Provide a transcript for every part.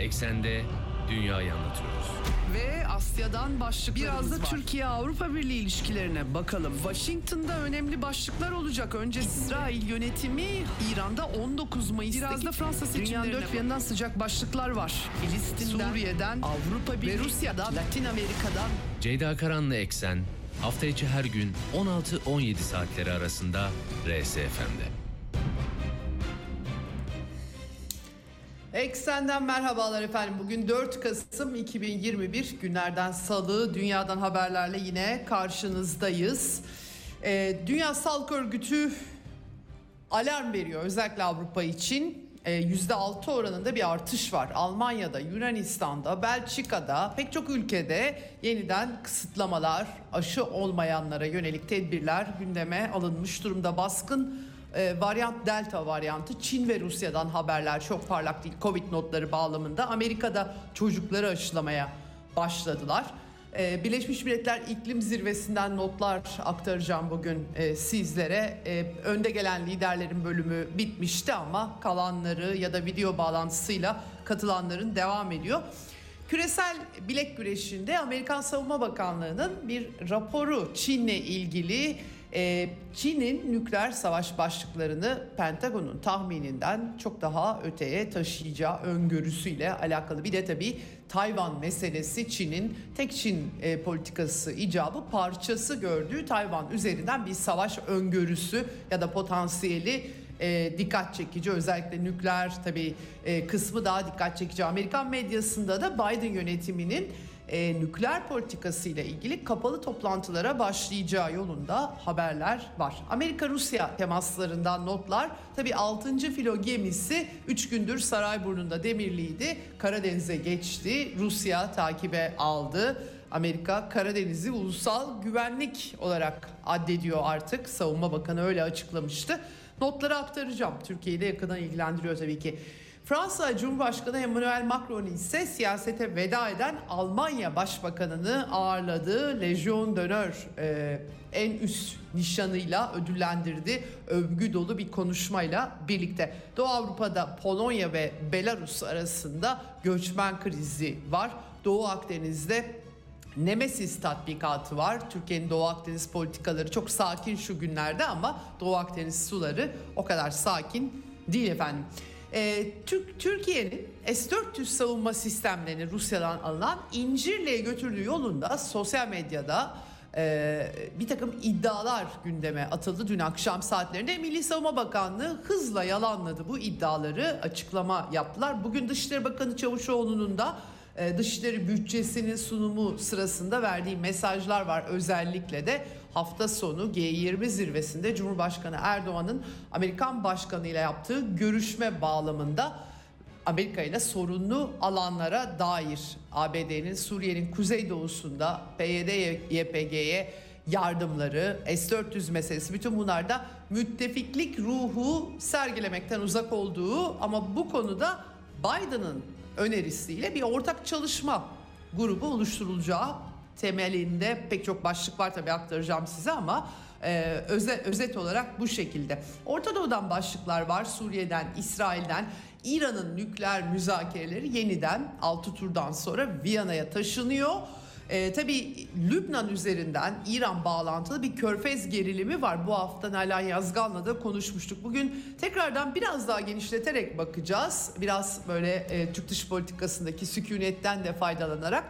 Eksende dünyayı anlatıyoruz. Ve Asya'dan başlıklarımız Biraz da var. Türkiye-Avrupa Birliği ilişkilerine bakalım. Washington'da önemli başlıklar olacak. Önce İsrail yönetimi İran'da 19 Mayıs'taki Biraz da Fransa seçimlerine dünyanın dört bir yanından sıcak başlıklar var. Filistin'den, Suriye'den, Avrupa Birliği ve Rusya'dan, Latin Amerika'dan. Ceyda Karan'la Eksen hafta içi her gün 16-17 saatleri arasında RSFM'de. Eksenden merhabalar efendim. Bugün 4 Kasım 2021 günlerden salı, dünyadan haberlerle yine karşınızdayız. Dünya Sağlık Örgütü alarm veriyor özellikle Avrupa için. %6 oranında bir artış var. Almanya'da, Yunanistan'da, Belçika'da pek çok ülkede yeniden kısıtlamalar, aşı olmayanlara yönelik tedbirler gündeme alınmış durumda. Baskın varyant Delta varyantı, Çin ve Rusya'dan haberler çok parlak değil Covid notları bağlamında. Amerika'da çocukları aşılamaya başladılar. Birleşmiş Milletler İklim Zirvesi'nden notlar aktaracağım bugün sizlere. Önde gelen liderlerin bölümü bitmişti ama kalanları ya da video bağlantısıyla katılanların devam ediyor. Küresel bilek güreşinde Amerikan Savunma Bakanlığı'nın bir raporu Çin'le ilgili. Çin'in nükleer savaş başlıklarını Pentagon'un tahmininden çok daha öteye taşıyacağı öngörüsüyle alakalı. Bir de tabii Tayvan meselesi, Çin'in tek Çin politikası icabı parçası gördüğü Tayvan üzerinden bir savaş öngörüsü ya da potansiyeli dikkat çekici. Özellikle nükleer tabii kısmı daha dikkat çekici. Amerikan medyasında da Biden yönetiminin nükleer politikasıyla ilgili kapalı toplantılara başlayacağı yolunda haberler var. Amerika-Rusya temaslarından notlar. Tabii 6. filo gemisi 3 gündür Sarayburnu'nda demirliydi. Karadeniz'e geçti. Rusya takibe aldı. Amerika Karadeniz'i ulusal güvenlik olarak addediyor artık. Savunma Bakanı öyle açıklamıştı. Notları aktaracağım. Türkiye'yi de yakından ilgilendiriyor tabii ki. Fransa Cumhurbaşkanı Emmanuel Macron ise siyasete veda eden Almanya Başbakanı'nı ağırladı. Legion d'Honneur en üst nişanıyla ödüllendirdi. Övgü dolu bir konuşmayla birlikte. Doğu Avrupa'da Polonya ve Belarus arasında göçmen krizi var. Doğu Akdeniz'de Nemesis tatbikatı var. Türkiye'nin Doğu Akdeniz politikaları çok sakin şu günlerde ama Doğu Akdeniz suları o kadar sakin değil efendim. Türkiye'nin S-400 savunma sistemlerini Rusya'dan alınan İncirli'ye götürdüğü yolunda sosyal medyada bir takım iddialar gündeme atıldı. Dün akşam saatlerinde Milli Savunma Bakanlığı hızla yalanladı bu iddiaları, açıklama yaptılar. Bugün Dışişleri Bakanı Çavuşoğlu'nun da Dışişleri bütçesinin sunumu sırasında verdiği mesajlar var. Özellikle de hafta sonu G20 zirvesinde Cumhurbaşkanı Erdoğan'ın Amerikan Başkanı ile yaptığı görüşme bağlamında Amerika ile sorunlu alanlara dair ABD'nin Suriye'nin kuzeydoğusunda PYD-YPG'ye yardımları, S-400 meselesi, bütün bunlarda müttefiklik ruhu sergilemekten uzak olduğu ama bu konuda Biden'ın önerisiyle bir ortak çalışma grubu oluşturulacağı temelinde pek çok başlık var tabii aktaracağım size ama özet olarak bu şekilde. Orta Doğu'dan başlıklar var. Suriye'den, İsrail'den, İran'ın nükleer müzakereleri yeniden 6 turdan sonra Viyana'ya taşınıyor. Tabii Lübnan üzerinden İran bağlantılı bir körfez gerilimi var. Bu hafta Nalan Yazgan'la da konuşmuştuk. Bugün tekrardan biraz daha genişleterek bakacağız. Biraz böyle Türk dış politikasındaki sükunetten de faydalanarak.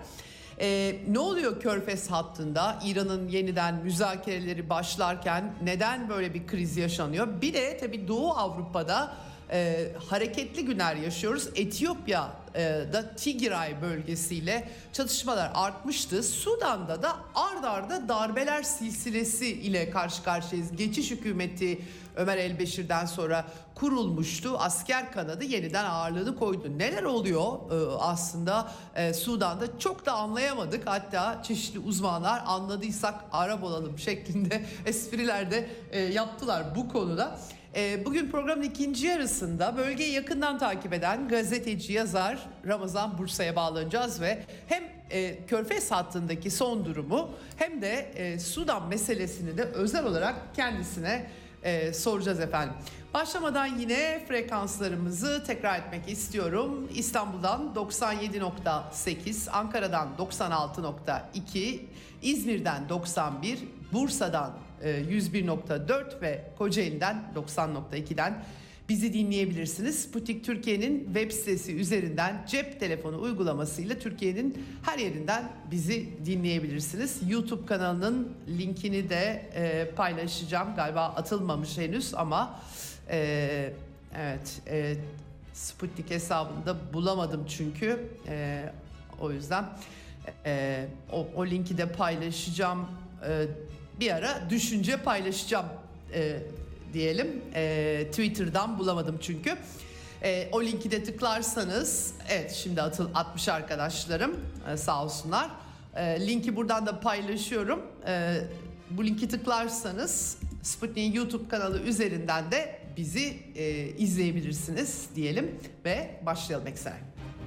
Ne oluyor körfez hattında? İran'ın yeniden müzakereleri başlarken neden böyle bir kriz yaşanıyor? Bir de tabii Doğu Avrupa'da hareketli günler yaşıyoruz. Etiyopya'da Tigray bölgesiyle çatışmalar artmıştı. Sudan'da da ard arda darbeler silsilesi ile karşı karşıyayız. Geçiş hükümeti Ömer el-Beşir'den sonra kurulmuştu. Asker kanadı yeniden ağırlığını koydu. Neler oluyor aslında Sudan'da çok da anlayamadık. Hatta çeşitli uzmanlar anladıysak Arap olalım şeklinde espriler de yaptılar bu konuda. Bugün programın ikinci yarısında bölgeyi yakından takip eden gazeteci, yazar Ramazan Bursa'ya bağlanacağız ve hem Körfez hattındaki son durumu hem de Sudan meselesini de özel olarak kendisine soracağız efendim. Başlamadan yine frekanslarımızı tekrar etmek istiyorum. İstanbul'dan 97.8, Ankara'dan 96.2, İzmir'den 91, Bursa'dan 101.4 ve Kocaeli'den 90.2'den bizi dinleyebilirsiniz. Sputnik Türkiye'nin web sitesi üzerinden cep telefonu uygulamasıyla Türkiye'nin her yerinden bizi dinleyebilirsiniz. YouTube kanalının linkini de paylaşacağım. Galiba atılmamış henüz ama evet, Sputnik hesabında bulamadım çünkü. O yüzden o linki de paylaşacağım. Bir ara düşünce paylaşacağım diyelim. Twitter'dan bulamadım çünkü. O linki de tıklarsanız, evet şimdi atmış arkadaşlarım, sağ olsunlar. Linki buradan da paylaşıyorum. Bu linki tıklarsanız Sputnik'in YouTube kanalı üzerinden de bizi izleyebilirsiniz diyelim ve başlayalım Eksen.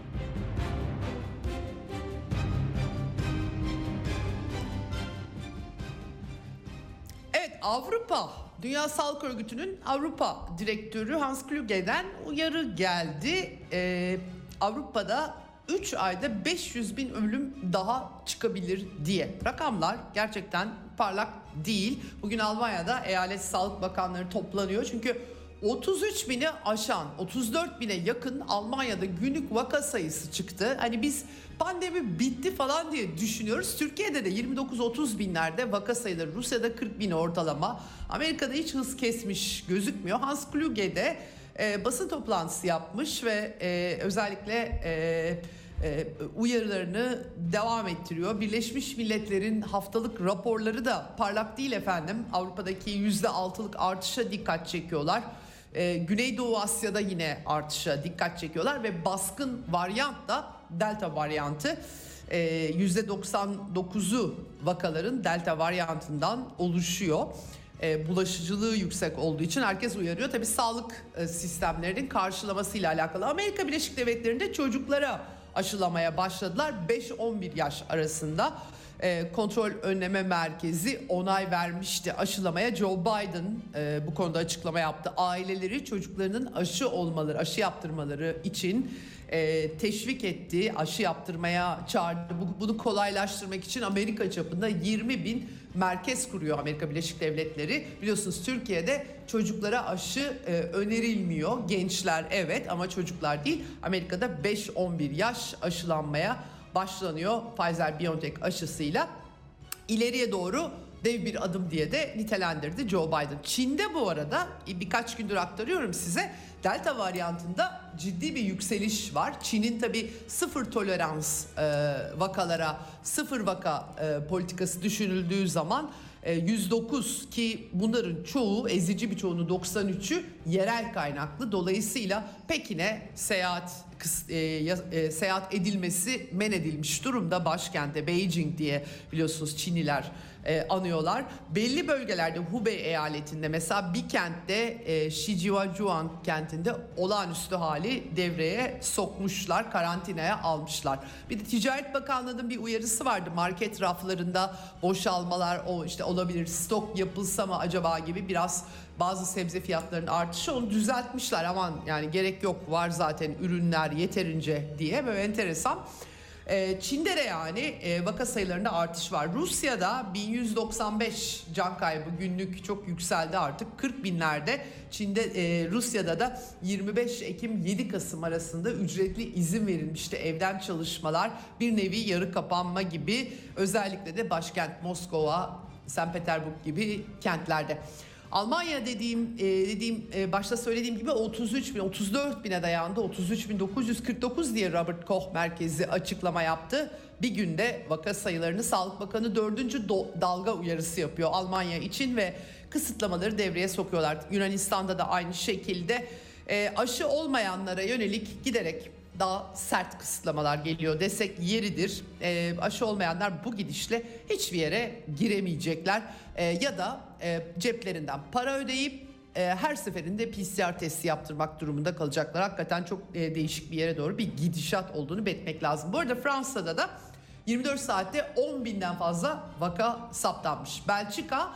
Evet, Avrupa Dünya Sağlık Örgütü'nün Avrupa Direktörü Hans Kluge'den uyarı geldi. Avrupa'da 3 ayda 500 bin ölüm daha çıkabilir diye. Rakamlar gerçekten parlak değil. Bugün Almanya'da eyalet sağlık bakanları toplanıyor. Çünkü 33 bini aşan, 34 bine yakın Almanya'da günlük vaka sayısı çıktı. Hani biz pandemi bitti falan diye düşünüyoruz. Türkiye'de de 29-30 binlerde vaka sayıları, Rusya'da 40 bin ortalama. Amerika'da hiç hız kesmiş gözükmüyor. Hans Kluge de basın toplantısı yapmış ve özellikle uyarılarını devam ettiriyor. Birleşmiş Milletler'in haftalık raporları da parlak değil efendim. Avrupa'daki %6'lık artışa dikkat çekiyorlar. Güneydoğu Asya'da yine artışa dikkat çekiyorlar ve baskın varyant da Delta varyantı. %99'u vakaların Delta varyantından oluşuyor. Bulaşıcılığı yüksek olduğu için herkes uyarıyor. Tabii sağlık sistemlerinin karşılamasıyla alakalı. Amerika Birleşik Devletleri'nde çocuklara aşılamaya başladılar. 5-11 yaş arasında. Kontrol Önleme Merkezi onay vermişti aşılamaya. Joe Biden bu konuda açıklama yaptı. Aileleri çocuklarının aşı yaptırmaları için teşvik etti. Aşı yaptırmaya çağırdı. Bunu kolaylaştırmak için Amerika çapında 20 bin merkez kuruyor Amerika Birleşik Devletleri. Biliyorsunuz Türkiye'de çocuklara aşı önerilmiyor. Gençler evet ama çocuklar değil. Amerika'da 5-11 yaş aşılanmaya başlanıyor Pfizer-BioNTech aşısıyla. İleriye doğru dev bir adım diye de nitelendirdi Joe Biden. Çin'de bu arada birkaç gündür aktarıyorum size, Delta varyantında ciddi bir yükseliş var. Çin'in tabii sıfır tolerans vakalara, sıfır vaka politikası düşünüldüğü zaman 109 ki bunların çoğu, ezici bir çoğunu 93'ü yerel kaynaklı. Dolayısıyla Pekin'e seyahat edilmesi men edilmiş durumda. Başkente Beijing diye biliyorsunuz Çinliler anıyorlar. Belli bölgelerde Hubei eyaletinde mesela bir kentte Shijiazhuang kentinde olağanüstü hali devreye sokmuşlar, karantinaya almışlar. Bir de Ticaret Bakanlığı'nın bir uyarısı vardı. Market raflarında boşalmalar olabilir, stok yapılsa mı acaba gibi biraz bazı sebze fiyatlarının artışı, onu düzeltmişler. Aman yani gerek yok, var zaten ürünler yeterince diye, böyle enteresan. Çin'de de yani vaka sayılarında artış var. Rusya'da 1195 can kaybı günlük çok yükseldi artık 40 binlerde. Çin'de Rusya'da da 25 Ekim 7 Kasım arasında ücretli izin verilmişti. Evden çalışmalar, bir nevi yarı kapanma gibi, özellikle de başkent Moskova, St. Petersburg gibi kentlerde. Almanya dediğim başta söylediğim gibi 34 bine dayandı. 33.949 diye Robert Koch merkezi açıklama yaptı. Bir günde vaka sayılarını Sağlık Bakanı 4. dalga uyarısı yapıyor Almanya için ve kısıtlamaları devreye sokuyorlar. Yunanistan'da da aynı şekilde aşı olmayanlara yönelik giderek daha sert kısıtlamalar geliyor desek yeridir. Aşı olmayanlar bu gidişle hiçbir yere giremeyecekler ya da ceplerinden para ödeyip her seferinde PCR testi yaptırmak durumunda kalacaklar. Hakikaten çok değişik bir yere doğru bir gidişat olduğunu belirtmek lazım. Bu arada Fransa'da da 24 saatte 10 binden fazla vaka saptanmış. Belçika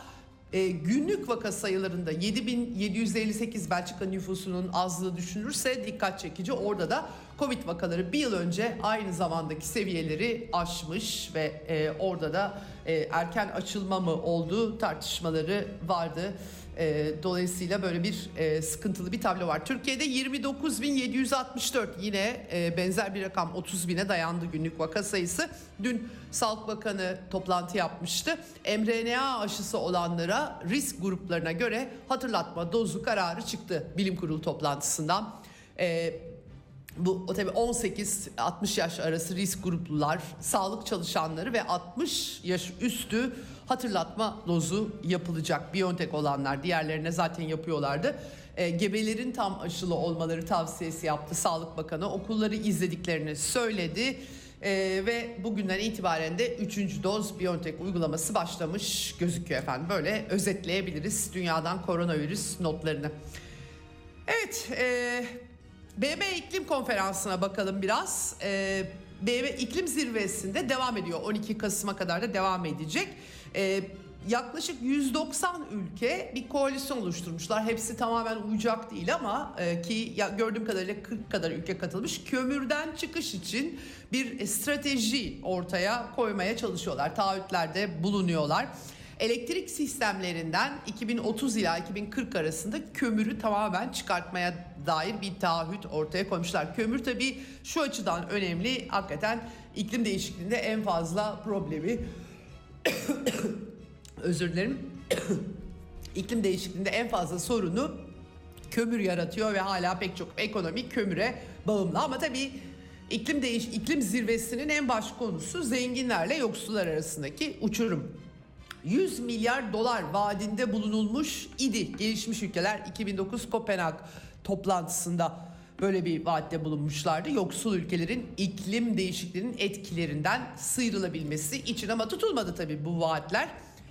Günlük vaka sayılarında 7.758, Belçika nüfusunun azlığı düşünülürse dikkat çekici. Orada da Covid vakaları bir yıl önce aynı zamandaki seviyeleri aşmış ve orada da erken açılma mı olduğu tartışmaları vardı. Dolayısıyla böyle bir sıkıntılı bir tablo var. Türkiye'de 29.764, yine benzer bir rakam, 30.000'e dayandı günlük vaka sayısı. Dün Sağlık Bakanı toplantı yapmıştı. mRNA aşısı olanlara risk gruplarına göre hatırlatma dozu kararı çıktı bilim kurulu toplantısından. Bu tabii 18-60 yaş arası risk gruplular, sağlık çalışanları ve 60 yaş üstü hatırlatma dozu yapılacak. BioNTech olanlar, diğerlerine zaten yapıyorlardı. Gebelerin tam aşılı olmaları tavsiyesi yaptı Sağlık Bakanı. Okulları izlediklerini söyledi. Ve bugünden itibaren de 3. doz BioNTech uygulaması başlamış gözüküyor efendim. Böyle özetleyebiliriz dünyadan koronavirüs notlarını. Evet, BM İklim Konferansı'na bakalım biraz. BM İklim Zirvesi'nde devam ediyor. 12 Kasım'a kadar da devam edecek. Yaklaşık 190 ülke bir koalisyon oluşturmuşlar. Hepsi tamamen uyacak değil ama ki gördüğüm kadarıyla 40 kadar ülke katılmış. Kömürden çıkış için bir strateji ortaya koymaya çalışıyorlar. Taahhütlerde bulunuyorlar. Elektrik sistemlerinden 2030 ila 2040 arasında kömürü tamamen çıkartmaya dair bir taahhüt ortaya koymuşlar. Kömür tabii şu açıdan önemli. Hakikaten iklim değişikliğinde en fazla problemi özür dilerim. İklim değişikliğinde en fazla sorunu kömür yaratıyor ve hala pek çok ekonomi kömüre bağımlı. Ama tabii iklim zirvesinin en baş konusu zenginlerle yoksullar arasındaki uçurum. 100 milyar dolar vaadinde bulunulmuş idi. Gelişmiş ülkeler 2009 Kopenhag toplantısında böyle bir vaatte bulunmuşlardı. Yoksul ülkelerin iklim değişikliğinin etkilerinden sıyrılabilmesi için, ama tutulmadı tabii bu vaatler.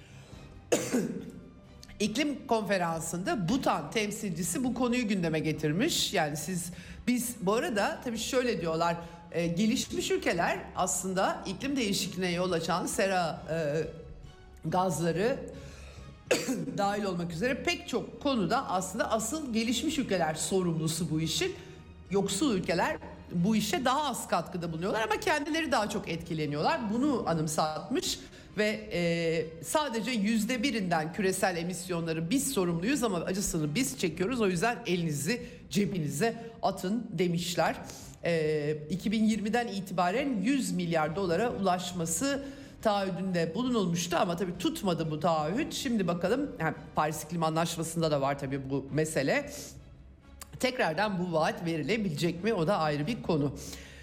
İklim konferansında Bhutan temsilcisi bu konuyu gündeme getirmiş. Yani biz bu arada tabii şöyle diyorlar, gelişmiş ülkeler aslında iklim değişikliğine yol açan sera gazları dahil olmak üzere pek çok konuda aslında asıl gelişmiş ülkeler sorumlusu bu işin. Yoksul ülkeler bu işe daha az katkıda bulunuyorlar ama kendileri daha çok etkileniyorlar. Bunu anımsatmış ve sadece %1'inden küresel emisyonları biz sorumluyuz ama acısını biz çekiyoruz. O yüzden elinizi cebinize atın demişler. 2020'den itibaren 100 milyar dolara ulaşması taahhüdünde bulunulmuştu ama tabii tutmadı bu taahhüt. Şimdi bakalım, yani Paris İklim Anlaşması'nda da var tabii bu mesele. Tekrardan bu vaat verilebilecek mi? O da ayrı bir konu.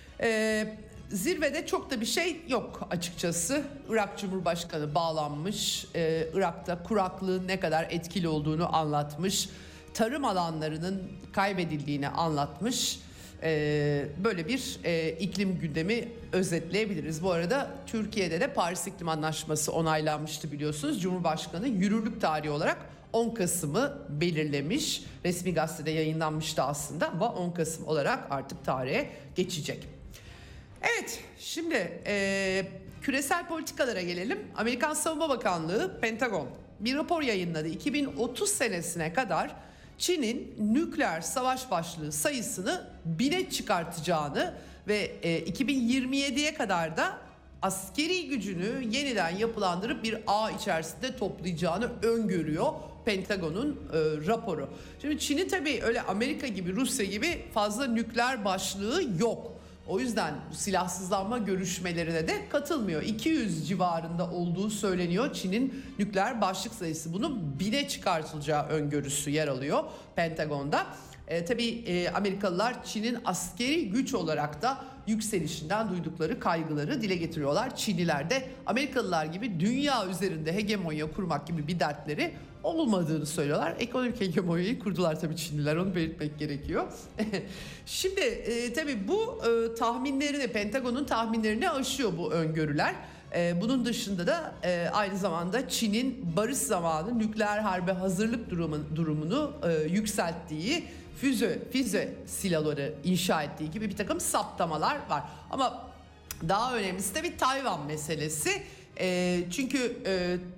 Zirvede çok da bir şey yok açıkçası. Irak Cumhurbaşkanı bağlanmış. Irak'ta kuraklığın ne kadar etkili olduğunu anlatmış. Tarım alanlarının kaybedildiğini anlatmış. Böyle bir iklim gündemi özetleyebiliriz. Bu arada Türkiye'de de Paris İklim Anlaşması onaylanmıştı biliyorsunuz. Cumhurbaşkanı yürürlük tarihi olarak 10 Kasım'ı belirlemiş. Resmi gazetede yayınlanmıştı aslında ama 10 Kasım olarak artık tarihe geçecek. Evet, şimdi küresel politikalara gelelim. Amerikan Savunma Bakanlığı, Pentagon bir rapor yayınladı. 2030 senesine kadar Çin'in nükleer savaş başlığı sayısını 1000'e çıkartacağını ve 2027'ye kadar da askeri gücünü yeniden yapılandırıp bir ağ içerisinde toplayacağını öngörüyor Pentagon'un raporu. Şimdi Çin'in tabii öyle Amerika gibi, Rusya gibi fazla nükleer başlığı yok. O yüzden silahsızlanma görüşmelerine de katılmıyor. 200 civarında olduğu söyleniyor Çin'in nükleer başlık sayısı. Bunun 1000'e çıkartılacağı öngörüsü yer alıyor Pentagon'da. Tabii Amerikalılar Çin'in askeri güç olarak da yükselişinden duydukları kaygıları dile getiriyorlar. Çinliler de Amerikalılar gibi dünya üzerinde hegemonya kurmak gibi bir dertleri olmadığını söylüyorlar. Ekonomik hegemonyayı kurdular tabii Çinliler, onu belirtmek gerekiyor. Şimdi tabii bu tahminlerini, Pentagon'un tahminlerini aşıyor bu öngörüler. Bunun dışında da aynı zamanda Çin'in barış zamanı nükleer harbe hazırlık durumunu yükselttiği, füze silahları inşa ettiği gibi bir takım saptamalar var. Ama daha önemlisi de bir Tayvan meselesi. Çünkü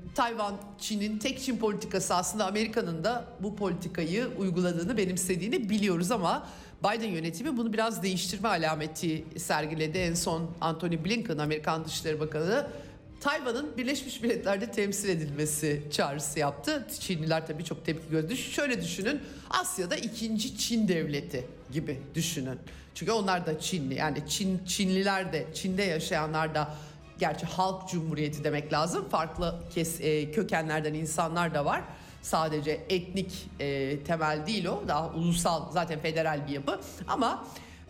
Tayvan, Çin'in tek Çin politikası, aslında Amerika'nın da bu politikayı uyguladığını, benimsediğini biliyoruz ama Biden yönetimi bunu biraz değiştirme alameti sergiledi. En son Antony Blinken, Amerikan Dışişleri Bakanı, Tayvan'ın Birleşmiş Milletler'de temsil edilmesi çağrısı yaptı. Çinliler tabii çok tepki gördü. Şöyle düşünün, Asya'da ikinci Çin devleti gibi düşünün. Çünkü onlar da Çinli, yani Çinliler de, Çin'de yaşayanlar da, gerçi halk cumhuriyeti demek lazım, farklı kökenlerden insanlar da var. Sadece etnik temel değil o, daha ulusal, zaten federal bir yapı. Ama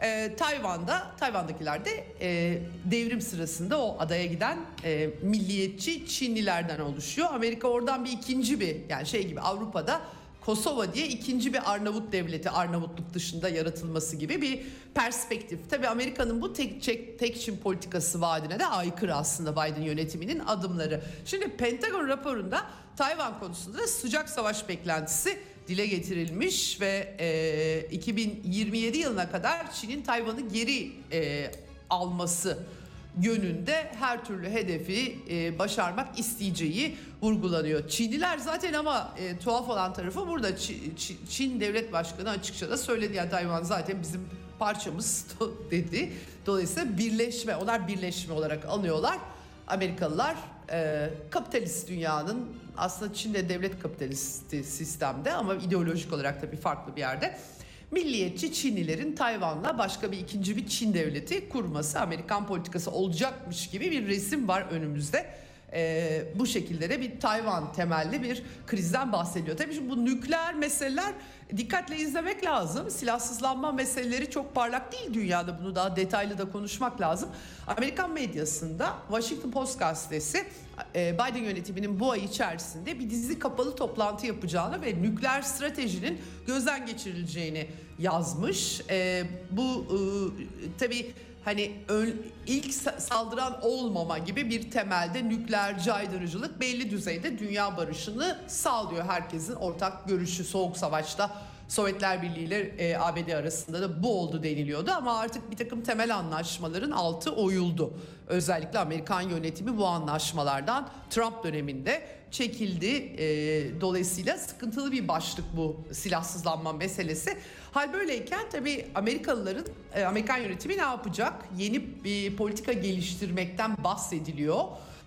Tayvan'dakiler de devrim sırasında o adaya giden milliyetçi Çinlilerden oluşuyor. Amerika oradan bir ikinci bir, yani şey gibi Avrupa'da Kosova diye ikinci bir Arnavut devleti, Arnavutluk dışında yaratılması gibi bir perspektif. Tabii Amerika'nın bu tek Çin politikası vaadine de aykırı aslında Biden yönetiminin adımları. Şimdi Pentagon raporunda Tayvan konusunda sıcak savaş beklentisi dile getirilmiş ve 2027 yılına kadar Çin'in Tayvan'ı geri alması yönünde her türlü hedefi başarmak isteyeceği vurgulanıyor. Çinliler zaten, ama tuhaf olan tarafı burada Çin Devlet Başkanı açıkça da söyledi, yani Tayvan zaten bizim parçamız dedi. Dolayısıyla birleşme, onlar birleşme olarak anıyorlar. Amerikalılar kapitalist dünyanın, aslında Çin'de devlet kapitalisti sistemde ama ideolojik olarak tabii farklı bir yerde, milliyetçi Çinlilerin Tayvan'la başka bir ikinci bir Çin devleti kurması, Amerikan politikası olacakmış gibi bir resim var önümüzde. Bu şekilde de bir Tayvan temelli bir krizden bahsediyor. Tabii şimdi bu nükleer meseleler dikkatle izlemek lazım. Silahsızlanma meseleleri çok parlak değil dünyada, bunu daha detaylı da konuşmak lazım. Amerikan medyasında Washington Post gazetesi Biden yönetiminin bu ay içerisinde bir dizi kapalı toplantı yapacağını ve nükleer stratejinin gözden geçirileceğini yazmış. Bu tabii hani ilk saldıran olmama gibi bir temelde nükleer caydırıcılık belli düzeyde dünya barışını sağlıyor. Herkesin ortak görüşü. Soğuk Savaş'ta Sovyetler Birliği ile ABD arasında da bu oldu deniliyordu ama artık bir takım temel anlaşmaların altı oyuldu. Özellikle Amerikan yönetimi bu anlaşmalardan Trump döneminde çekildi. Dolayısıyla sıkıntılı bir başlık bu silahsızlanma meselesi. Hal böyleyken tabii Amerikan yönetimi ne yapacak? Yeni bir politika geliştirmekten bahsediliyor.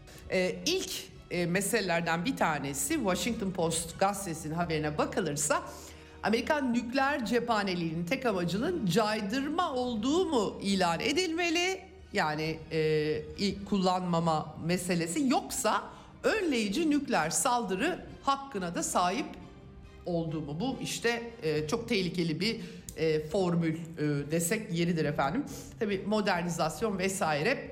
İlk meselelerden bir tanesi, Washington Post gazetesinin haberine bakılırsa, Amerikan nükleer cephaneliğinin tek amacının caydırma olduğu mu ilan edilmeli? Yani ilk kullanmama meselesi, yoksa önleyici nükleer saldırı hakkına da sahip olduğu mu? Bu işte çok tehlikeli bir formül desek yeridir efendim. Tabii modernizasyon vesaire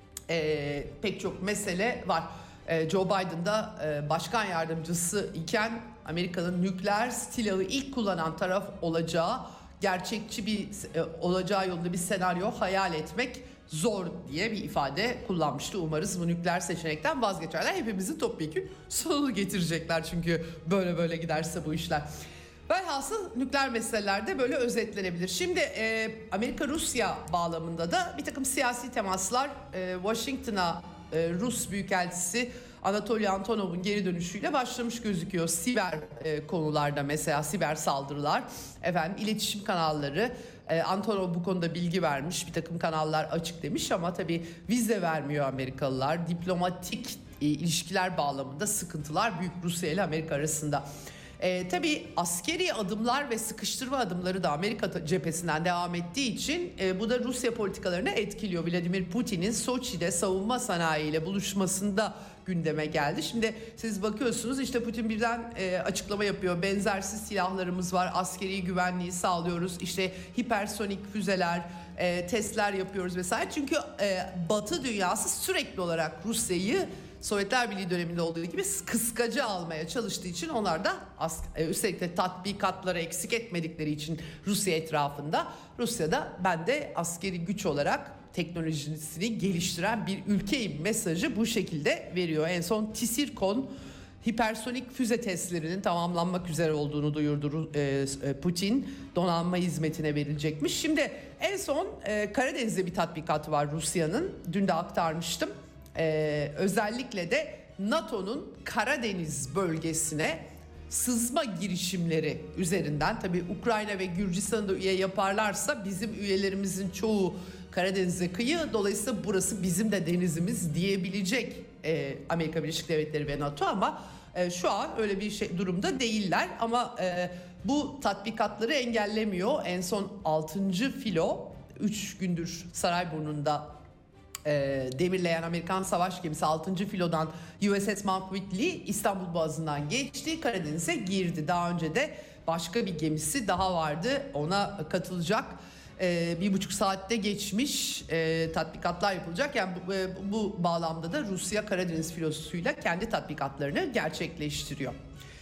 pek çok mesele var. Joe Biden'da başkan yardımcısı iken Amerika'nın nükleer silahı ilk kullanan taraf olacağı, gerçekçi bir olacağı yolunda bir senaryo hayal etmek zor diye bir ifade kullanmıştı. Umarız bu nükleer seçenekten vazgeçerler. Hepimizin topyekün sonunu getirecekler çünkü böyle giderse bu işler. Velhasıl nükleer meselelerde böyle özetlenebilir. Şimdi Amerika-Rusya bağlamında da bir takım siyasi temaslar, Washington'a Rus Büyükelçisi Anatoly Antonov'un geri dönüşüyle başlamış gözüküyor. Siber konularda, mesela siber saldırılar, iletişim kanalları. Antonov bu konuda bilgi vermiş, bir takım kanallar açık demiş ama tabii vize vermiyor Amerikalılar. Diplomatik ilişkiler bağlamında sıkıntılar büyük Rusya ile Amerika arasında. Tabii askeri adımlar ve sıkıştırma adımları da Amerika cephesinden devam ettiği için bu da Rusya politikalarını etkiliyor. Vladimir Putin'in Soçi'de savunma sanayiyle buluşmasında gündeme geldi. Şimdi siz bakıyorsunuz, işte Putin birden açıklama yapıyor. Benzersiz silahlarımız var, askeri güvenliği sağlıyoruz, işte hipersonik füzeler, testler yapıyoruz vesaire. Çünkü Batı dünyası sürekli olarak Rusya'yı Sovyetler Birliği döneminde olduğu gibi kıskaca almaya çalıştığı için, onlar da üstelik de tatbikatları eksik etmedikleri için Rusya etrafında, Rusya'da ben de askeri güç olarak teknolojisini geliştiren bir ülkeyim mesajı bu şekilde veriyor. En son Tsirkon hipersonik füze testlerinin tamamlanmak üzere olduğunu duyurdu Putin. Donanma hizmetine verilecekmiş. Şimdi en son Karadeniz'de bir tatbikatı var Rusya'nın. Dün de aktarmıştım. Özellikle de NATO'nun Karadeniz bölgesine sızma girişimleri üzerinden, tabii Ukrayna ve Gürcistan'ı da üye yaparlarsa bizim üyelerimizin çoğu Karadeniz'e kıyı, dolayısıyla burası bizim de denizimiz diyebilecek Amerika Birleşik Devletleri ve NATO, ama şu an öyle bir durumda değiller. Ama bu tatbikatları engellemiyor. En son 6. filo 3 gündür Sarayburnu'nda demirleyen Amerikan savaş gemisi 6. filodan USS Mount Whitley İstanbul Boğazı'ndan geçti, Karadeniz'e girdi. Daha önce de başka bir gemisi daha vardı, ona katılacak. 1,5 saatte geçmiş, tatbikatlar yapılacak. Yani bu bağlamda da Rusya Karadeniz filosuyla kendi tatbikatlarını gerçekleştiriyor.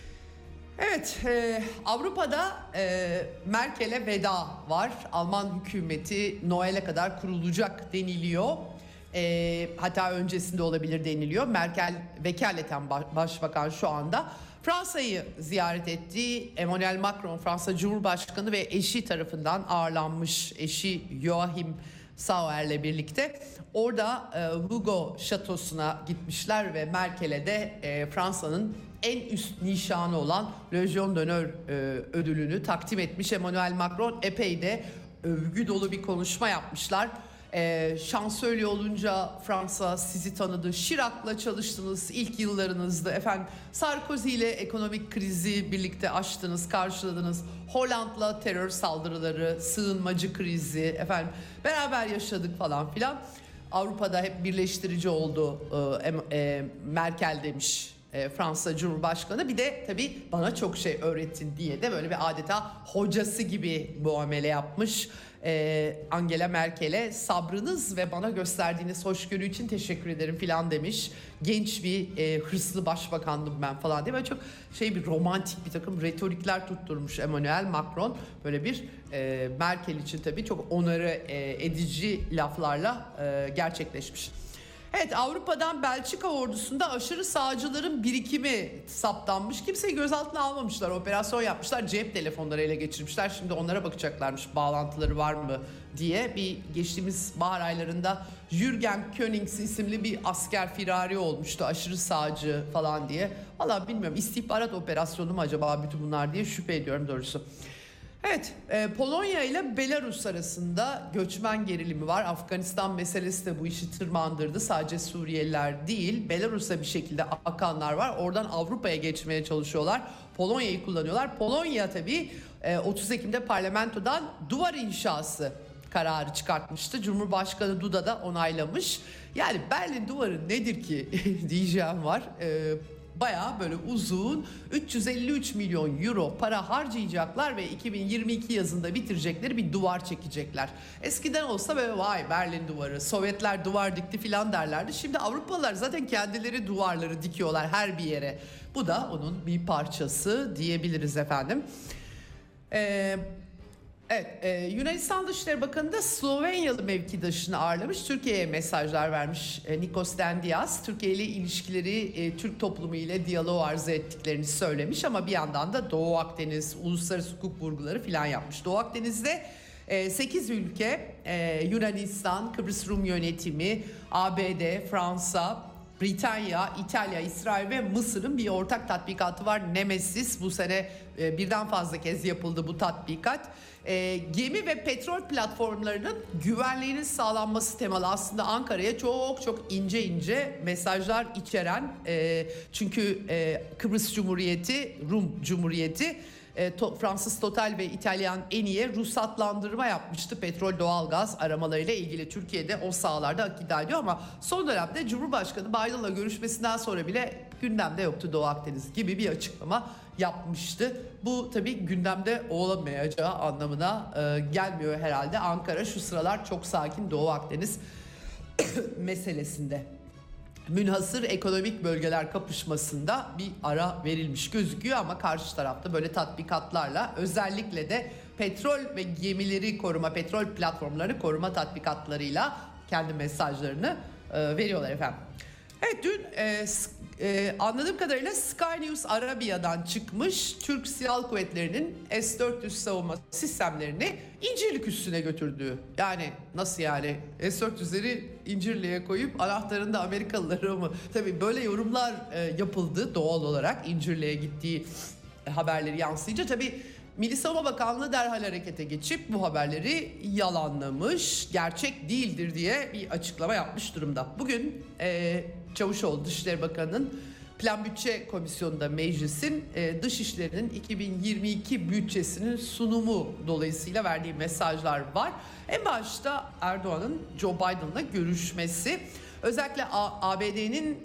Evet, Avrupa'da Merkel'e veda var. Alman hükümeti Noel'e kadar kurulacak deniliyor. Hatta öncesinde olabilir deniliyor. Merkel vekaleten başbakan şu anda. Fransa'yı ziyaret etti. Emmanuel Macron, Fransa Cumhurbaşkanı ve eşi tarafından ağırlanmış. Eşi Joachim Sauer'le birlikte. Orada Hugo Şatosu'na gitmişler ve Merkel'e de Fransa'nın en üst nişanı olan Legion d'Honneur ödülünü takdim etmiş. Emmanuel Macron epey de övgü dolu bir konuşma yapmışlar. Şansölye olunca Fransa sizi tanıdı. Chirac'la çalıştınız ilk yıllarınızda. Efendim Sarkozy ile ekonomik krizi birlikte aştınız, karşıladınız. Hollande'la terör saldırıları, sığınmacı krizi, efendim beraber yaşadık falan filan. Avrupa'da hep birleştirici oldu Merkel demiş Fransa Cumhurbaşkanı. Bir de tabii bana çok şey öğrettin diye de böyle bir adeta hocası gibi muamele yapmış. Angela Merkel'e sabrınız ve bana gösterdiğiniz hoşgörü için teşekkür ederim filan demiş. Genç bir hırslı başbakandım ben falan diye. Böyle çok bir romantik bir takım retorikler tutturmuş Emmanuel Macron. Böyle bir Merkel için tabii çok onarı edici laflarla gerçekleşmiş. Evet, Avrupa'dan Belçika ordusunda aşırı sağcıların birikimi saptanmış. Kimseyi gözaltına almamışlar, operasyon yapmışlar, cep telefonları ele geçirmişler. Şimdi onlara bakacaklarmış, bağlantıları var mı diye. Bir geçtiğimiz bahar aylarında Jürgen Königs isimli bir asker firari olmuştu, aşırı sağcı falan diye. Vallahi bilmiyorum, istihbarat operasyonu mu acaba bütün bunlar diye şüphe ediyorum doğrusu. Evet, Polonya ile Belarus arasında göçmen gerilimi var. Afganistan meselesi de bu işi tırmandırdı. Sadece Suriyeliler değil, Belarus'a bir şekilde akanlar var. Oradan Avrupa'ya geçmeye çalışıyorlar. Polonya'yı kullanıyorlar. Polonya tabii 30 Ekim'de parlamentodan duvar inşası kararı çıkartmıştı. Cumhurbaşkanı Duda da onaylamış. Yani Berlin Duvarı nedir ki diyeceğim var. Bayağı böyle uzun, 353 milyon euro para harcayacaklar ve 2022 yazında bitirecekleri bir duvar çekecekler. Eskiden olsa böyle vay Berlin Duvarı, Sovyetler duvar dikti filan derlerdi. Şimdi Avrupalılar zaten kendileri duvarları dikiyorlar her bir yere. Bu da onun bir parçası diyebiliriz efendim. Evet, Yunanistan Dışişleri Bakanı da Slovenyalı mevkidaşını ağırlamış. Türkiye'ye mesajlar vermiş Nikos Dendias. Türkiye ile ilişkileri Türk toplumu ile diyaloğu arzu ettiklerini söylemiş. Ama bir yandan da Doğu Akdeniz, uluslararası hukuk vurguları falan yapmış. Doğu Akdeniz'de 8 ülke, Yunanistan, Kıbrıs Rum Yönetimi, ABD, Fransa, Britanya, İtalya, İsrail ve Mısır'ın bir ortak tatbikatı var. Nemesis, bu sene birden fazla kez yapıldı bu tatbikat. Gemi ve petrol platformlarının güvenliğinin sağlanması temalı, aslında Ankara'ya çok ince mesajlar içeren, çünkü Kıbrıs Cumhuriyeti, Rum Cumhuriyeti Fransız Total ve İtalyan Eni'ye ruhsatlandırma yapmıştı petrol doğalgaz aramalarıyla ilgili. Türkiye'de o sahalarda akide ediyor ama son dönemde Cumhurbaşkanı Biden'la görüşmesinden sonra bile gündemde yoktu Doğu Akdeniz gibi bir açıklama yapmıştı. Bu tabii gündemde olamayacağı anlamına gelmiyor herhalde. Ankara şu sıralar çok sakin Doğu Akdeniz meselesinde. Münhasır ekonomik bölgeler kapışmasında bir ara verilmiş gözüküyor ama karşı tarafta böyle tatbikatlarla, özellikle de petrol ve gemileri koruma, petrol platformları koruma tatbikatlarıyla kendi mesajlarını veriyorlar efendim. Evet, dün anladığım kadarıyla Sky News Arabia'dan çıkmış, Türk Silahlı Kuvvetleri'nin S-400 savunma sistemlerini İncirlik üssüne götürdüğü. Yani nasıl yani? S-400'leri İncirli'ye koyup anahtarını da Amerikalılara mı? Tabii böyle yorumlar yapıldı doğal olarak İncirli'ye gittiği haberleri yansıyınca. Tabii Milli Savunma Bakanlığı derhal harekete geçip bu haberleri yalanlamış, gerçek değildir diye bir açıklama yapmış durumda. Bugün Çavuşoğlu Dışişleri Bakanı'nın Plan Bütçe Komisyonu'nda meclisin Dışişleri'nin 2022 bütçesinin sunumu dolayısıyla verdiği mesajlar var. En başta Erdoğan'ın Joe Biden'la görüşmesi, özellikle ABD'nin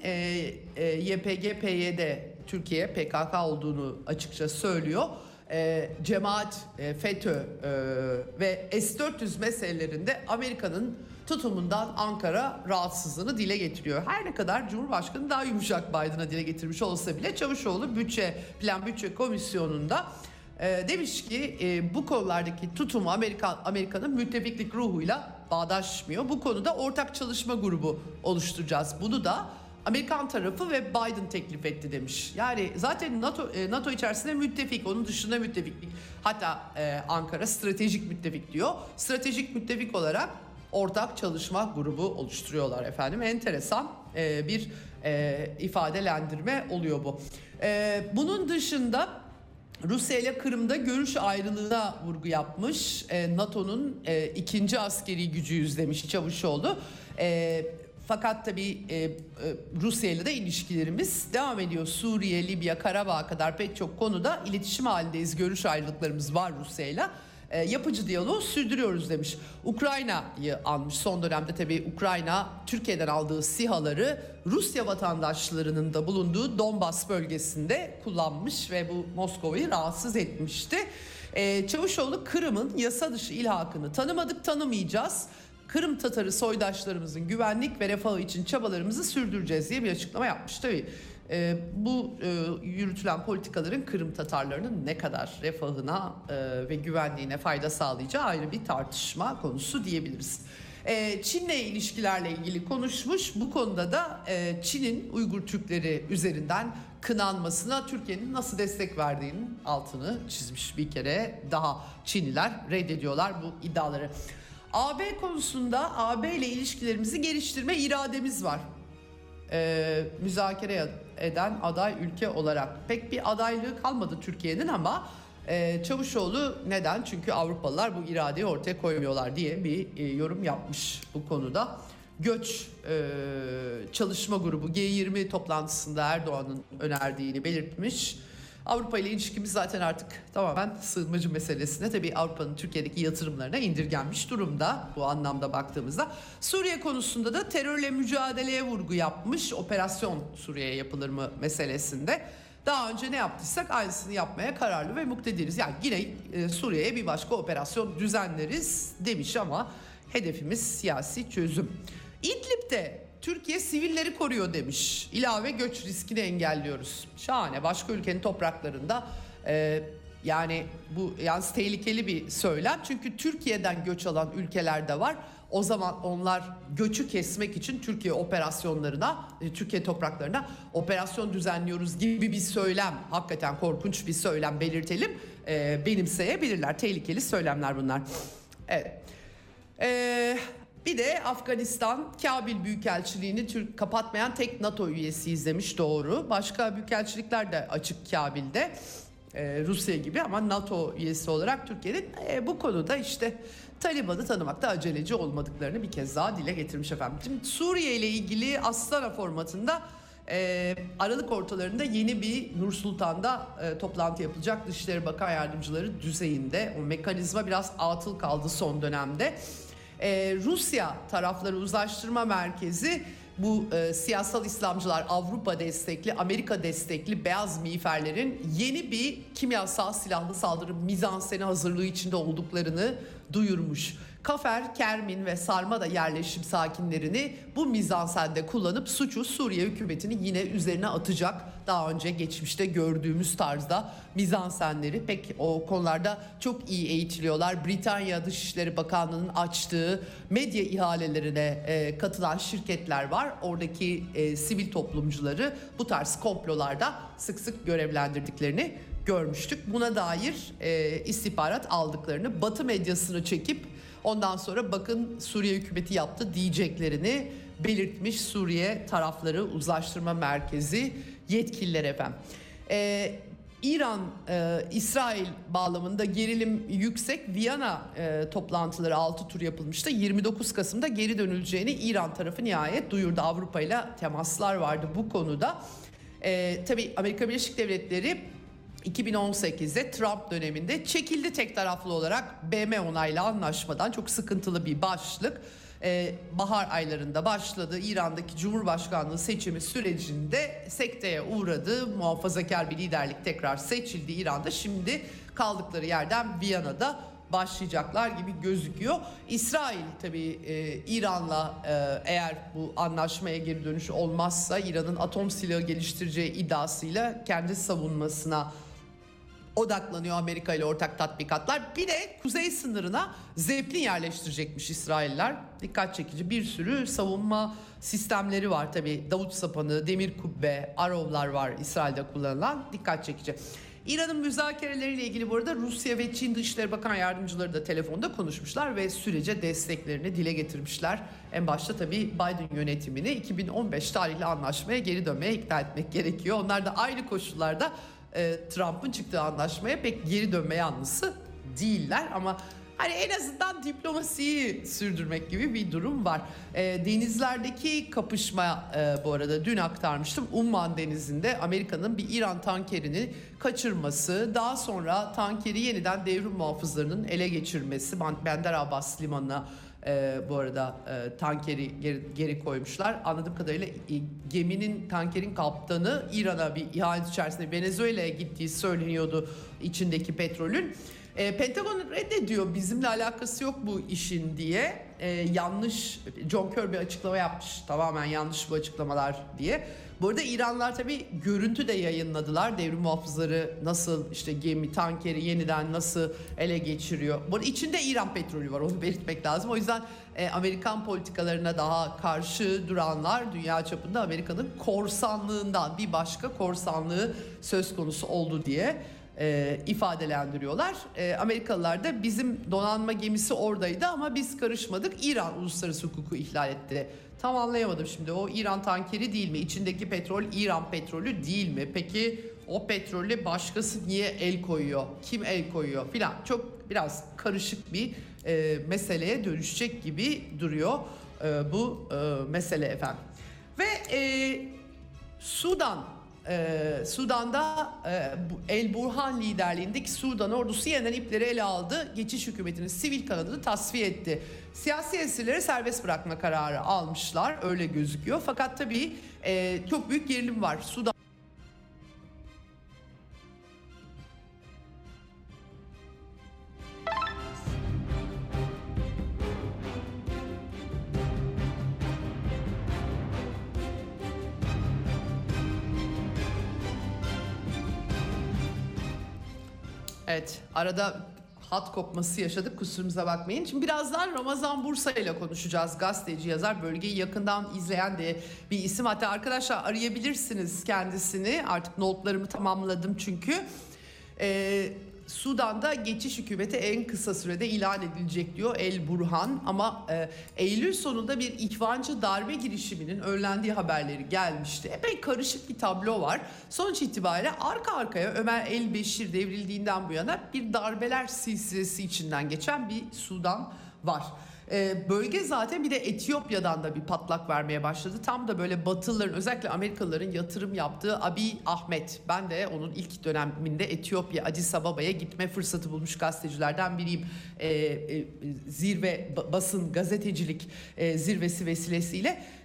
YPG-PYD Türkiye PKK olduğunu açıkça söylüyor. Cemaat, FETÖ ve S-400 meselelerinde Amerika'nın tutumundan Ankara rahatsızlığını dile getiriyor. Her ne kadar Cumhurbaşkanı daha yumuşak Biden'a dile getirmiş olsa bile Çavuşoğlu Plan Bütçe Komisyonu'nda demiş ki bu konulardaki tutumu Amerika'nın müttefiklik ruhuyla bağdaşmıyor. Bu konuda ortak çalışma grubu oluşturacağız. Bunu da Amerikan tarafı ve Biden teklif etti demiş. Yani zaten NATO içerisinde müttefik, onun dışında müttefiklik. Hatta Ankara stratejik müttefik diyor. Stratejik müttefik olarak ortak çalışma grubu oluşturuyorlar efendim. Enteresan bir ifadelendirme oluyor bu. Bunun dışında Rusya ile Kırım'da görüş ayrılığına vurgu yapmış. NATO'nun ikinci askeri gücüyüz demiş Çavuşoğlu. Fakat tabii Rusya ile de ilişkilerimiz devam ediyor. Suriye, Libya, Karabağ'a kadar pek çok konuda iletişim halindeyiz. Görüş ayrılıklarımız var Rusya ile. Yapıcı diyaloğu sürdürüyoruz demiş. Ukrayna'yı almış. Son dönemde tabii Ukrayna Türkiye'den aldığı SİHA'ları Rusya vatandaşlarının da bulunduğu Donbas bölgesinde kullanmış ve bu Moskova'yı rahatsız etmişti. Çavuşoğlu Kırım'ın yasa dışı ilhakını tanımadık, tanımayacağız. Kırım Tatarı soydaşlarımızın güvenlik ve refahı için çabalarımızı sürdüreceğiz diye bir açıklama yapmış. Tabii bu yürütülen politikaların Kırım Tatarlarının ne kadar refahına ve güvenliğine fayda sağlayacağı ayrı bir tartışma konusu diyebiliriz. Çin'le ilişkilerle ilgili konuşmuş. Bu konuda da Çin'in Uygur Türkleri üzerinden kınanmasına Türkiye'nin nasıl destek verdiğinin altını çizmiş bir kere daha. Çinliler reddediyorlar bu iddiaları. AB konusunda AB ile ilişkilerimizi geliştirme irademiz var. Müzakere eden aday ülke olarak pek bir adaylığı kalmadı Türkiye'nin ama Çavuşoğlu neden? Çünkü Avrupalılar bu iradeyi ortaya koymuyorlar diye bir yorum yapmış bu konuda. Göç çalışma grubu G20 toplantısında Erdoğan'ın önerdiğini belirtmiş. Avrupa ile ilişkimiz zaten artık tamamen sığınmacı meselesine, tabii Avrupa'nın Türkiye'deki yatırımlarına indirgenmiş durumda bu anlamda baktığımızda. Suriye konusunda da terörle mücadeleye vurgu yapmış. Operasyon Suriye'ye yapılır mı meselesinde. Daha önce ne yaptıysak aynısını yapmaya kararlı ve muktediriz. Yani yine Suriye'ye bir başka operasyon düzenleriz demiş ama hedefimiz siyasi çözüm. İdlib'de Türkiye sivilleri koruyor demiş. İlave göç riskini engelliyoruz. Şahane. Başka ülkenin topraklarında yani bu yalnız tehlikeli bir söylem. Çünkü Türkiye'den göç alan ülkeler de var. O zaman onlar göçü kesmek için Türkiye operasyonlarına, Türkiye topraklarına operasyon düzenliyoruz gibi bir söylem. Hakikaten korkunç bir söylem, belirtelim. Benimseyebilirler. Tehlikeli söylemler bunlar. Evet. Bir de Afganistan Kabil Büyükelçiliğini kapatmayan tek NATO üyesiyiz demiş, doğru. Başka büyükelçilikler de açık Kabil'de Rusya gibi ama NATO üyesi olarak Türkiye'nin bu konuda işte Taliban'ı tanımakta aceleci olmadıklarını bir kez daha dile getirmiş efendim. Şimdi Suriye ile ilgili Astana formatında Aralık ortalarında yeni bir Nur Sultan'da toplantı yapılacak. Dışişleri Bakan Yardımcıları düzeyinde. O mekanizma biraz atıl kaldı son dönemde. Rusya tarafları uzlaştırma merkezi bu siyasal İslamcılar, Avrupa destekli, Amerika destekli beyaz miğferlerin yeni bir kimyasal silahlı saldırı mizanseni hazırlığı içinde olduklarını duyurmuş. Kafer, Kermin ve Sarmada yerleşim sakinlerini bu mizansende kullanıp suçu Suriye hükümetinin yine üzerine atacak. Daha önce geçmişte gördüğümüz tarzda mizansenleri pek o konularda çok iyi eğitiliyorlar. Britanya Dışişleri Bakanlığı'nın açtığı medya ihalelerine katılan şirketler var. Oradaki sivil toplumcuları bu tarz komplolarda sık sık görevlendirdiklerini görmüştük. Buna dair istihbarat aldıklarını, Batı medyasını çekip ondan sonra bakın Suriye hükümeti yaptı diyeceklerini belirtmiş Suriye Tarafları Uzlaştırma Merkezi yetkililer efendim. İran-İsrail bağlamında gerilim yüksek. Viyana toplantıları 6 tur yapılmıştı. 29 Kasım'da geri dönüleceğini İran tarafı nihayet duyurdu. Avrupa ile temaslar vardı bu konuda. Tabii Amerika Birleşik Devletleri 2018'de Trump döneminde çekildi tek taraflı olarak BM onaylı anlaşmadan. Çok sıkıntılı bir başlık. Bahar aylarında başladı. İran'daki Cumhurbaşkanlığı seçimi sürecinde sekteye uğradı. Muhafazakar bir liderlik tekrar seçildi İran'da. Şimdi kaldıkları yerden Viyana'da başlayacaklar gibi gözüküyor. İsrail tabii İran'la eğer bu anlaşmaya geri dönüş olmazsa İran'ın atom silahı geliştireceği iddiasıyla kendi savunmasına odaklanıyor Amerika ile ortak tatbikatlar. Bir de kuzey sınırına Zeppelin yerleştirecekmiş İsrailler. Dikkat çekici bir sürü savunma sistemleri var tabii. Davut Sapanı, Demir Kubbe, Arovlar var İsrail'de kullanılan. Dikkat çekici. İran'ın müzakereleriyle ilgili bu arada Rusya ve Çin Dışişleri Bakan Yardımcıları da telefonda konuşmuşlar ve sürece desteklerini dile getirmişler. En başta tabii Biden yönetimini 2015 tarihli anlaşmaya geri dönmeye ikna etmek gerekiyor. Onlar da aynı koşullarda Trump'ın çıktığı anlaşmaya pek geri dönme yanlısı değiller ama hani en azından diplomasiyi sürdürmek gibi bir durum var. Denizlerdeki kapışma bu arada dün aktarmıştım. Umman Denizi'nde Amerika'nın bir İran tankerini kaçırması, daha sonra tankeri yeniden devrim muhafızlarının ele geçirmesi, Bandar Abbas limanına bu arada tankeri geri koymuşlar. Anladığım kadarıyla tankerin kaptanı İran'a bir ihanet içerisinde Venezuela'ya gittiği söyleniyordu içindeki petrolün. Pentagon reddediyor, bizimle alakası yok bu işin diye. Yanlış, John Kirby açıklama yapmış, tamamen yanlış bu açıklamalar diye. Bu arada İranlılar tabii görüntü de yayınladılar. Devrim muhafızları nasıl işte gemi, tankeri yeniden nasıl ele geçiriyor. Bu arada içinde İran petrolü var, onu belirtmek lazım. O yüzden Amerikan politikalarına daha karşı duranlar dünya çapında Amerika'nın korsanlığından bir başka korsanlığı söz konusu oldu diye ifadelendiriyorlar. Amerikalılar da bizim donanma gemisi oradaydı ama biz karışmadık. İran uluslararası hukuku ihlal etti. Tam anlayamadım şimdi, o İran tankeri değil mi? İçindeki petrol İran petrolü değil mi? Peki o petrole başkası niye el koyuyor? Kim el koyuyor filan? Çok biraz karışık bir meseleye dönüşecek gibi duruyor bu mesele efendim. Ve Sudan'da El Burhan liderliğindeki Sudan ordusu yeniden ipleri ele aldı. Geçiş hükümetinin sivil kanadını tasfiye etti. Siyasi esirleri serbest bırakma kararı almışlar, öyle gözüküyor. Fakat tabii çok büyük gerilim var. Sudan Evet, arada hat kopması yaşadık, kusurumuza bakmayın. Şimdi birazdan Ramazan Bursa ile konuşacağız. Gazeteci, yazar, bölgeyi yakından izleyen de bir isim. Hatta arkadaşlar arayabilirsiniz kendisini. Artık notlarımı tamamladım çünkü. Sudan'da geçiş hükümeti en kısa sürede ilan edilecek diyor El Burhan. Ama Eylül sonunda bir ihvancı darbe girişiminin önlendiği haberleri gelmişti. Epey karışık bir tablo var. Sonuç itibariyle arka arkaya Ömer El Beşir devrildiğinden bu yana bir darbeler silsilesi içinden geçen bir Sudan var. Bölge zaten bir de Etiyopya'dan da bir patlak vermeye başladı. Tam da böyle Batılıların, özellikle Amerikalıların yatırım yaptığı Abiy Ahmet. Ben de onun ilk döneminde Etiyopya, Addis Ababa'ya gitme fırsatı bulmuş gazetecilerden biriyim. Zirve, basın, gazetecilik zirvesi vesilesiyle.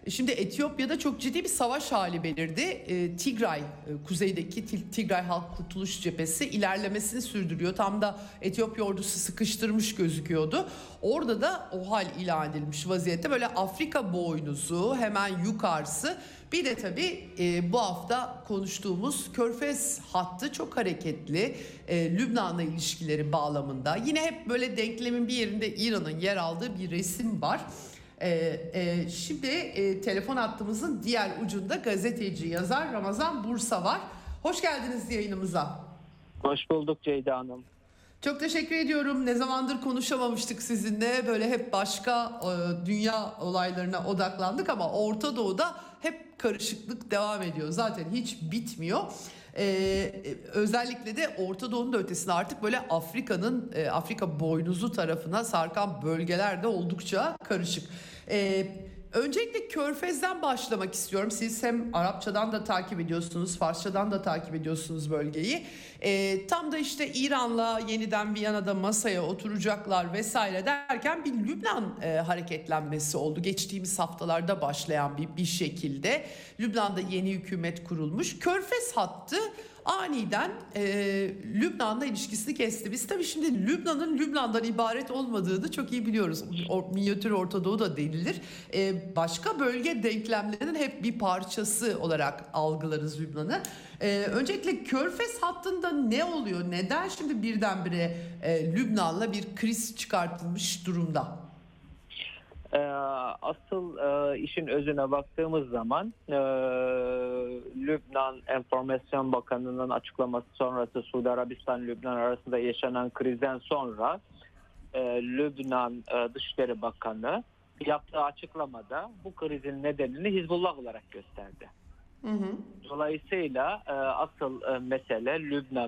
Şimdi Etiyopya'da çok ciddi bir savaş hali belirdi. Tigray, kuzeydeki Tigray Halk Kurtuluş Cephesi ilerlemesini sürdürüyor. Tam da Etiyopya ordusu sıkıştırmış gözüküyordu. Orada da o hal ilan edilmiş vaziyette. Böyle Afrika boynuzu, hemen yukarısı. Bir de tabii bu hafta konuştuğumuz Körfez hattı çok hareketli. Lübnan'la ilişkileri bağlamında. Yine hep böyle denklemin bir yerinde İran'ın yer aldığı bir resim var. Şimdi telefon hattımızın diğer ucunda gazeteci, yazar Ramazan Bursa var. Hoş geldiniz yayınımıza. Hoş bulduk Ceyda Hanım. Çok teşekkür ediyorum. Ne zamandır konuşamamıştık sizinle. Böyle hep başka dünya olaylarına odaklandık ama Orta Doğu'da hep karışıklık devam ediyor. Zaten hiç bitmiyor. Özellikle de Orta Doğu'nun da ötesinde artık böyle Afrika boynuzu tarafına sarkan bölgeler de oldukça karışık. Öncelikle Körfez'den başlamak istiyorum. Siz hem Arapçadan da takip ediyorsunuz, Farsçadan da takip ediyorsunuz bölgeyi. Tam da işte İran'la yeniden Viyana'da masaya oturacaklar vesaire derken bir Lübnan hareketlenmesi oldu. Geçtiğimiz haftalarda başlayan bir şekilde Lübnan'da yeni hükümet kurulmuş. Körfez hattı aniden Lübnan'la ilişkisini kesti. Biz tabii şimdi Lübnan'ın Lübnan'dan ibaret olmadığını çok iyi biliyoruz. Minyatür Orta Doğu da denilir. Başka bölge denklemlerinin hep bir parçası olarak algılarız Lübnan'ı. Öncelikle Körfez hattında ne oluyor? Neden şimdi birdenbire Lübnan'la bir kriz çıkartılmış durumda? Asıl işin özüne baktığımız zaman Lübnan Enformasyon Bakanı'nın açıklaması sonrası Suudi Arabistan-Lübnan arasında yaşanan krizden sonra Lübnan Dışişleri Bakanı yaptığı açıklamada bu krizin nedenini Hizbullah olarak gösterdi. Hı hı. Dolayısıyla asıl mesele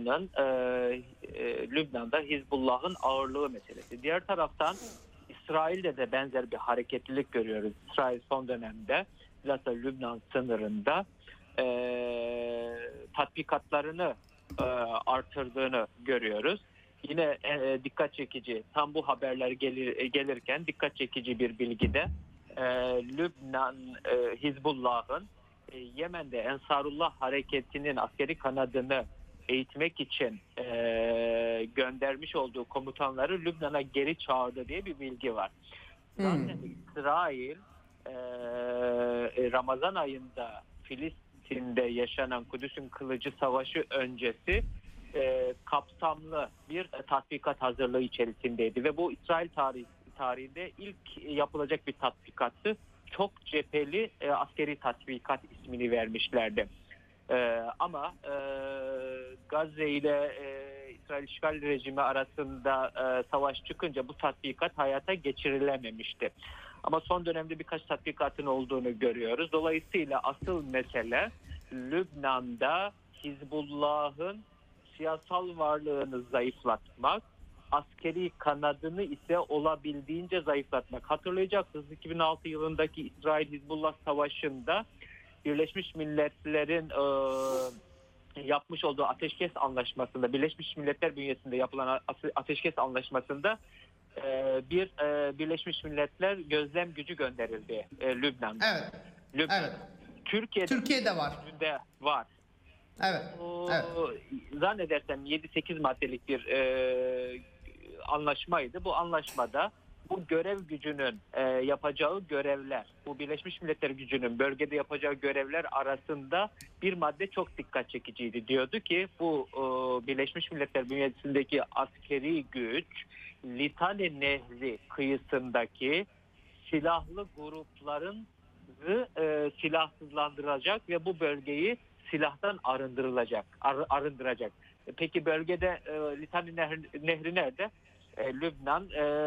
Lübnan'da Hizbullah'ın ağırlığı meselesi. Diğer taraftan İsrail'de de benzer bir hareketlilik görüyoruz. İsrail son dönemde bilhassa Lübnan sınırında tatbikatlarını artırdığını görüyoruz. Yine dikkat çekici, tam bu haberler gelirken dikkat çekici bir bilgi de Lübnan Hizbullah'ın Yemen'de Ensarullah hareketinin askeri kanadını eğitmek için göndermiş olduğu komutanları Lübnan'a geri çağırdı diye bir bilgi var. Zaten İsrail Ramazan ayında Filistin'de yaşanan Kudüs'ün Kılıcı Savaşı öncesi kapsamlı bir tatbikat hazırlığı içerisindeydi ve bu İsrail tarihinde ilk yapılacak bir tatbikattı. Çok cepheli askeri tatbikat ismini vermişlerdi. Ama Gazze ile İsrail işgal rejimi arasında savaş çıkınca bu tatbikat hayata geçirilememişti. Ama son dönemde birkaç tatbikatın olduğunu görüyoruz. Dolayısıyla asıl mesele Lübnan'da Hizbullah'ın siyasal varlığını zayıflatmak, askeri kanadını ise olabildiğince zayıflatmak. Hatırlayacaksınız 2006 yılındaki İsrail-Hizbullah savaşında Birleşmiş Milletler'in yapmış olduğu ateşkes anlaşmasında, Birleşmiş Milletler bünyesinde yapılan ateşkes anlaşmasında Birleşmiş Milletler gözlem gücü gönderildi Lübnan'da. Evet. Lübnan. Evet. Türkiye'de var. Evet. Evet. Zannedersem 7-8 maddelik bir anlaşmaydı. Bu anlaşmada bu görev gücünün yapacağı görevler, bu Birleşmiş Milletler gücünün bölgede yapacağı görevler arasında bir madde çok dikkat çekiciydi. Diyordu ki bu Birleşmiş Milletler bünyesindeki askeri güç Litani Nehri kıyısındaki silahlı grupların silahsızlandıracak ve bu bölgeyi silahtan arındıracak. Peki bölgede Litani Nehri nerede? Lübnan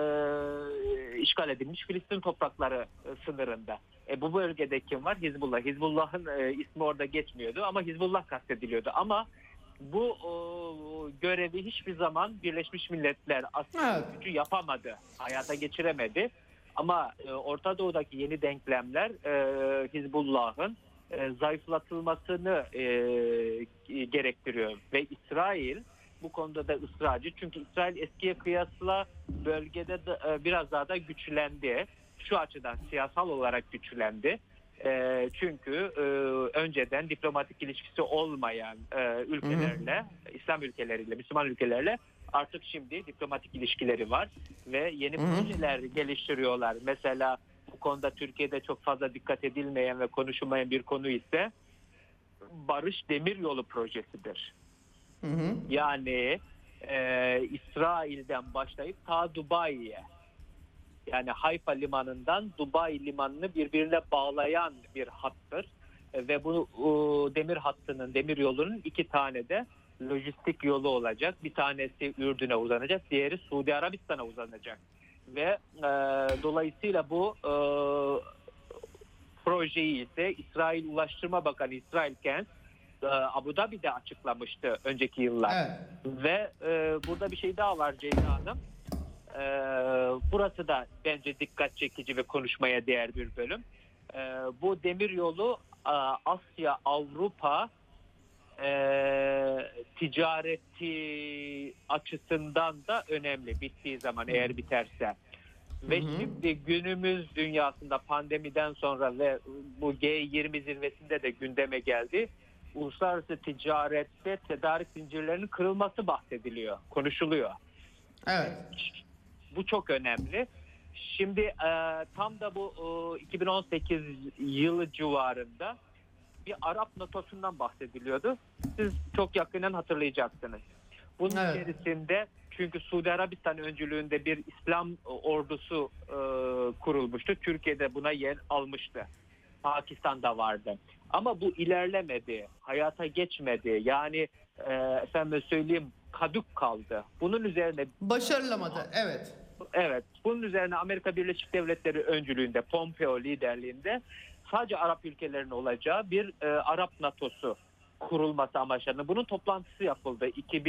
işgal edilmiş Filistin toprakları sınırında. Bu bölgede kim var? Hizbullah. Hizbullah'ın ismi orada geçmiyordu ama Hizbullah kastediliyordu. Ama bu görevi hiçbir zaman Birleşmiş Milletler askeri gücü yapamadı. Hayata geçiremedi. Ama Orta Doğu'daki yeni denklemler Hizbullah'ın zayıflatılmasını gerektiriyor. Ve İsrail bu konuda da ısrarcı. Çünkü İsrail eskiye kıyasla bölgede de, biraz daha da güçlendi. Şu açıdan siyasal olarak güçlendi. Çünkü önceden diplomatik ilişkisi olmayan ülkelerle, İslam ülkeleriyle, Müslüman ülkelerle artık şimdi diplomatik ilişkileri var ve yeni projeler geliştiriyorlar. Mesela bu konuda Türkiye'de çok fazla dikkat edilmeyen ve konuşulmayan bir konu ise Barış Demiryolu projesidir. Yani İsrail'den başlayıp ta Dubai'ye, yani Hayfa limanından Dubai limanını birbirine bağlayan bir hattır. Ve bu demir hattının, demir yolunun 2 tane de lojistik yolu olacak. Bir tanesi Ürdün'e uzanacak, diğeri Suudi Arabistan'a uzanacak. Ve dolayısıyla bu projeyi ise İsrail Ulaştırma Bakanı İsrail Kent Abu Dhabi'de açıklamıştı önceki yıllar. Evet. Ve burada bir şey daha var Ceyda Hanım. Burası da bence dikkat çekici ve konuşmaya değer bir bölüm. Bu demiryolu Asya-Avrupa ticareti açısından da önemli bittiği zaman, eğer biterse. Ve şimdi günümüz dünyasında pandemiden sonra ve bu G20 zirvesinde de gündeme geldi. Uluslararası ticarette tedarik zincirlerinin kırılması bahsediliyor, konuşuluyor. Evet. Bu çok önemli. Şimdi tam da bu 2018 yılı civarında bir Arap NATO'sundan bahsediliyordu. Siz çok yakından hatırlayacaksınız. Bunun içerisinde, çünkü Suudi Arabistan öncülüğünde bir İslam ordusu kurulmuştu. Türkiye'de buna yer almıştı. Pakistan'da vardı. Ama bu ilerlemedi, hayata geçmedi. Yani efendim söyleyeyim, kadük kaldı. Bunun üzerine Başarılamadı. Evet. Evet, bunun üzerine Amerika Birleşik Devletleri öncülüğünde, Pompeo liderliğinde sadece Arap ülkelerinin olacağı bir Arap NATO'su kurulması amaçlandı. Bunun toplantısı yapıldı.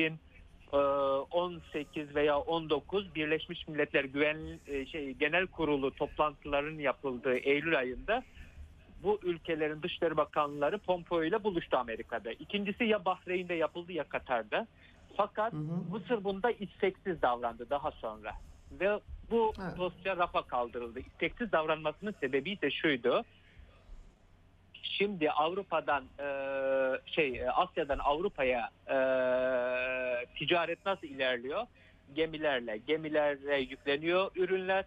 2018 veya 19 Birleşmiş Milletler Genel Kurulu toplantılarının yapıldığı Eylül ayında bu ülkelerin Dışişleri Bakanları Pompeo ile buluştu Amerika'da. İkincisi ya Bahreyn'de yapıldı ya Katar'da. Fakat Mısır bunda isteksiz davrandı daha sonra. Ve bu dosya rafa kaldırıldı. İsteksiz davranmasının sebebi ise şuydu. Şimdi Avrupa'dan Asya'dan Avrupa'ya ticaret nasıl ilerliyor? Gemilerle. Gemilere yükleniyor ürünler.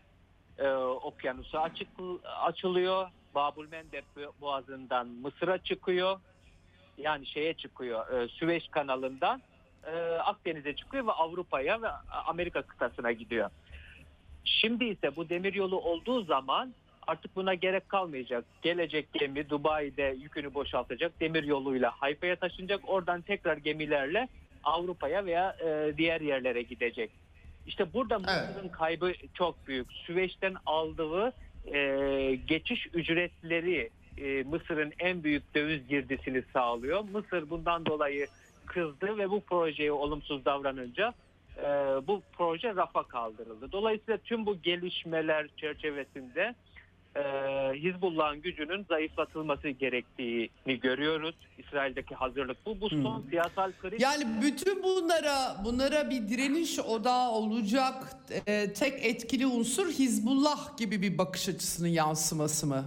Okyanusa açılıyor. Babülmendeb Boğazı'ndan Mısır'a çıkıyor. Yani çıkıyor. Süveyş kanalından Akdeniz'e çıkıyor ve Avrupa'ya ve Amerika kıtasına gidiyor. Şimdi ise bu demiryolu olduğu zaman artık buna gerek kalmayacak. Gelecek gemi Dubai'de yükünü boşaltacak. Demiryoluyla Hayfa'ya taşınacak. Oradan tekrar gemilerle Avrupa'ya veya diğer yerlere gidecek. İşte burada Mısır'ın kaybı çok büyük. Süveyş'ten aldığı geçiş ücretleri Mısır'ın en büyük döviz girdisini sağlıyor. Mısır bundan dolayı kızdı ve bu projeye olumsuz davranınca bu proje rafa kaldırıldı. Dolayısıyla tüm bu gelişmeler çerçevesinde Hizbullah'ın gücünün zayıflatılması gerektiğini görüyoruz. İsrail'deki hazırlık bu. Bu son siyasal kriz. Yani bütün bunlara bir direniş odağı olacak tek etkili unsur Hizbullah gibi bir bakış açısının yansıması mı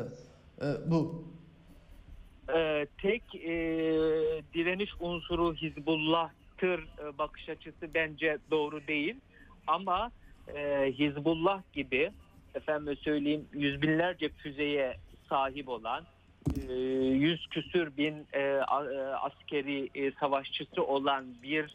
bu? Tek direniş unsuru Hizbullah'tır bakış açısı bence doğru değil. Ama Hizbullah gibi yüz binlerce füzeye sahip olan, 100 küsür bin askeri savaşçısı olan bir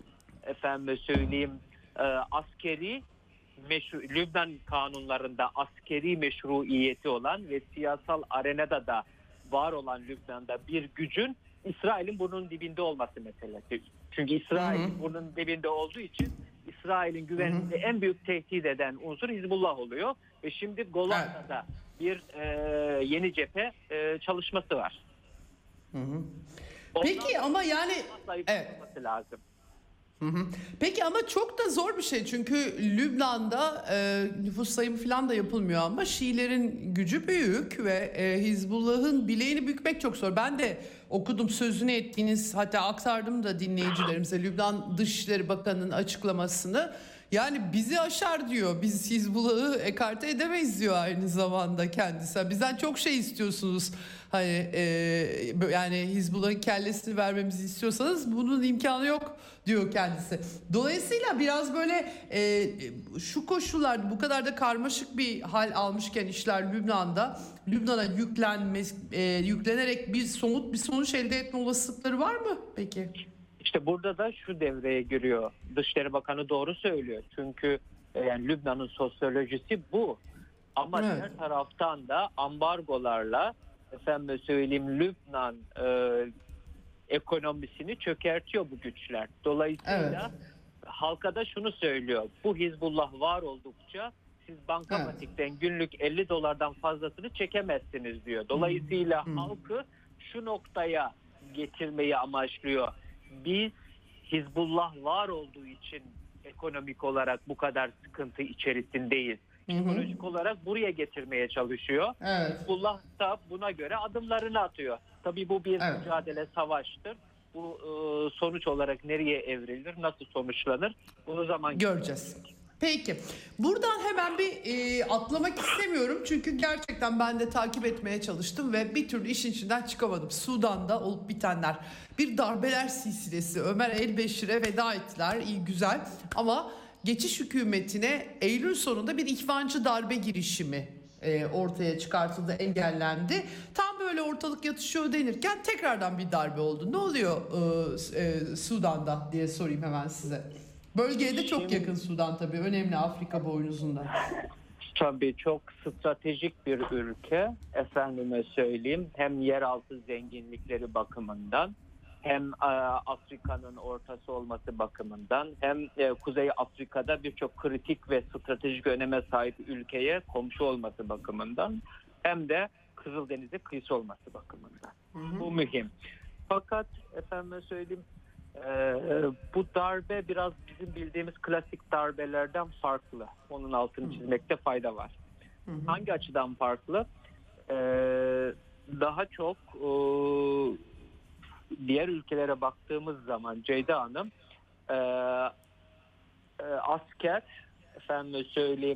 askeri Lübnan kanunlarında askeri meşruiyeti olan ve siyasal arenada da var olan Lübnan'da bir gücün İsrail'in burnunun dibinde olması meselesi. Çünkü İsrail'in burnunun dibinde olduğu için İsrail'in güvenliğini en büyük tehdit eden unsur Hizbullah oluyor. Ve şimdi Golan'da da bir yeni cephe çalışması var. Peki ama yani lazım. Peki ama çok da zor bir şey çünkü Lübnan'da nüfus sayımı falan da yapılmıyor ama Şiilerin gücü büyük ve Hizbullah'ın bileğini bükmek çok zor. Ben de okudum sözünü ettiğiniz, hatta aktardım da dinleyicilerimize Lübnan Dışişleri Bakanı'nın açıklamasını. Yani bizi aşar diyor. Biz Hizbullah'ı ekarte edemeyiz diyor aynı zamanda kendisi. Bizden çok şey istiyorsunuz. Hani yani Hizbullah'ın kellesini vermemizi istiyorsanız bunun imkanı yok diyor kendisi. Dolayısıyla biraz böyle şu koşullarda bu kadar da karmaşık bir hal almışken işler Lübnan'a yüklenerek bir sonuç elde etme olasılıkları var mı peki? İşte burada da şu devreye giriyor. Dışişleri Bakanı doğru söylüyor. Çünkü yani Lübnan'ın sosyolojisi bu. Ama Evet. diğer taraftan da ambargolarla efendim söyleyeyim Lübnan ekonomisini çökertiyor bu güçler. Dolayısıyla halka da şunu söylüyor. Bu Hizbullah var oldukça siz bankamatikten günlük $50 fazlasını çekemezsiniz diyor. Dolayısıyla halkı şu noktaya getirmeyi amaçlıyor. Biz Hizbullah var olduğu için ekonomik olarak bu kadar sıkıntı içerisindeyiz. Psikolojik olarak buraya getirmeye çalışıyor. Evet. Hizbullah da buna göre adımlarını atıyor. Tabii bu bir mücadele, savaştır. Bu sonuç olarak nereye evrilir, nasıl sonuçlanır bunu zaman göreceğiz. Peki. Buradan hemen bir atlamak istemiyorum. Çünkü gerçekten ben de takip etmeye çalıştım ve bir türlü işin içinden çıkamadım. Sudan'da olup bitenler. Bir darbeler silsilesi. Ömer el-Beşir'e veda ettiler. İyi güzel. Ama geçiş hükümetine Eylül sonunda bir ihvancı darbe girişimi ortaya çıkartıldı, engellendi. Tam böyle ortalık yatışıyor denirken tekrardan bir darbe oldu. Ne oluyor Sudan'da diye sorayım hemen size. Bölgeye de çok yakın Sudan tabii. Önemli Afrika boynuzunda. Tabii çok stratejik bir ülke. Efendime söyleyeyim. Hem yeraltı zenginlikleri bakımından hem Afrika'nın ortası olması bakımından hem Kuzey Afrika'da birçok kritik ve stratejik öneme sahip ülkeye komşu olması bakımından hem de Kızıldeniz'e kıyısı olması bakımından. Bu mühim. Fakat efendime söyleyeyim bu darbe biraz bizim bildiğimiz klasik darbelerden farklı. Onun altını çizmekte fayda var. Hangi açıdan farklı? Daha çok diğer ülkelere baktığımız zaman Ceyda Hanım asker efendim söyleyeyim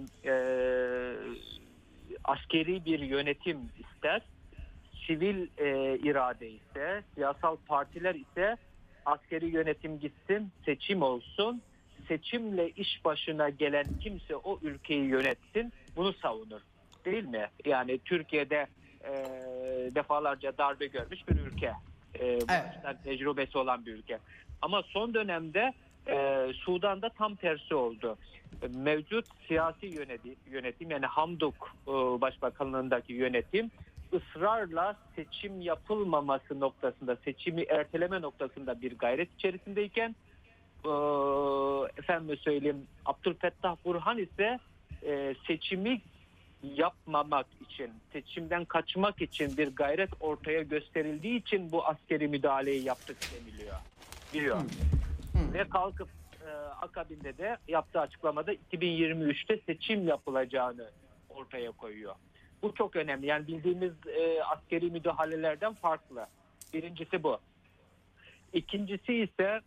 askeri bir yönetim ister. Sivil irade ise, siyasal partiler ise askeri yönetim gitsin, seçim olsun. Seçimle iş başına gelen kimse o ülkeyi yönetsin. Bunu savunur. Değil mi? Yani Türkiye'de defalarca darbe görmüş bir ülke. Bu açıdan tecrübesi olan bir ülke. Ama son dönemde Sudan'da tam tersi oldu. Mevcut siyasi yönetim yani Hamdok Başbakanlığındaki yönetim ısrarla seçim yapılmaması noktasında, seçimi erteleme noktasında bir gayret içerisindeyken efendim söyleyeyim Abdülfettah Burhan ise seçimi yapmamak için, seçimden kaçmak için bir gayret ortaya gösterildiği için bu askeri müdahaleyi yaptık deniliyor. Biliyor. Ve kalkıp akabinde de yaptığı açıklamada 2023'te seçim yapılacağını ortaya koyuyor. Bu çok önemli. Yani bildiğimiz askeri müdahalelerden farklı. Birincisi bu. İkincisi ise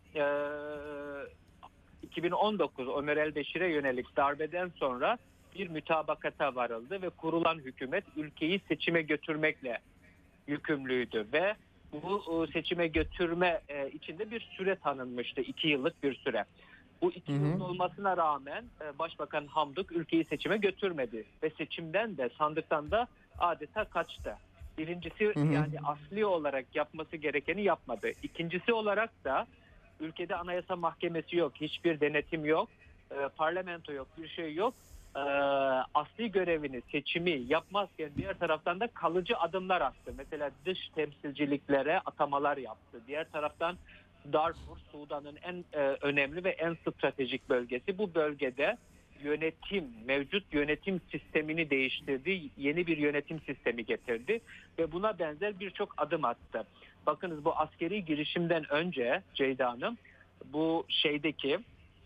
2019 Ömer el-Beşir'e yönelik darbeden sonra bir mütabakata varıldı ve kurulan hükümet ülkeyi seçime götürmekle yükümlüydü ve bu seçime götürme içinde bir süre tanınmıştı. 2 yıllık bir süre. Bu 2 yıl olmasına rağmen Başbakan Hamdok ülkeyi seçime götürmedi ve seçimden de sandıktan da adeta kaçtı. Birincisi yani asli olarak yapması gerekeni yapmadı. İkincisi olarak da ülkede anayasa mahkemesi yok, hiçbir denetim yok, parlamento yok, bir şey yok. Asli görevini, seçimi yapmazken diğer taraftan da kalıcı adımlar attı. Mesela dış temsilciliklere atamalar yaptı. Diğer taraftan Darfur, Sudan'ın en önemli ve en stratejik bölgesi. Bu bölgede mevcut yönetim sistemini değiştirdi. Yeni bir yönetim sistemi getirdi ve buna benzer birçok adım attı. Bakınız bu askeri girişimden önce Ceyda Hanım bu şeydeki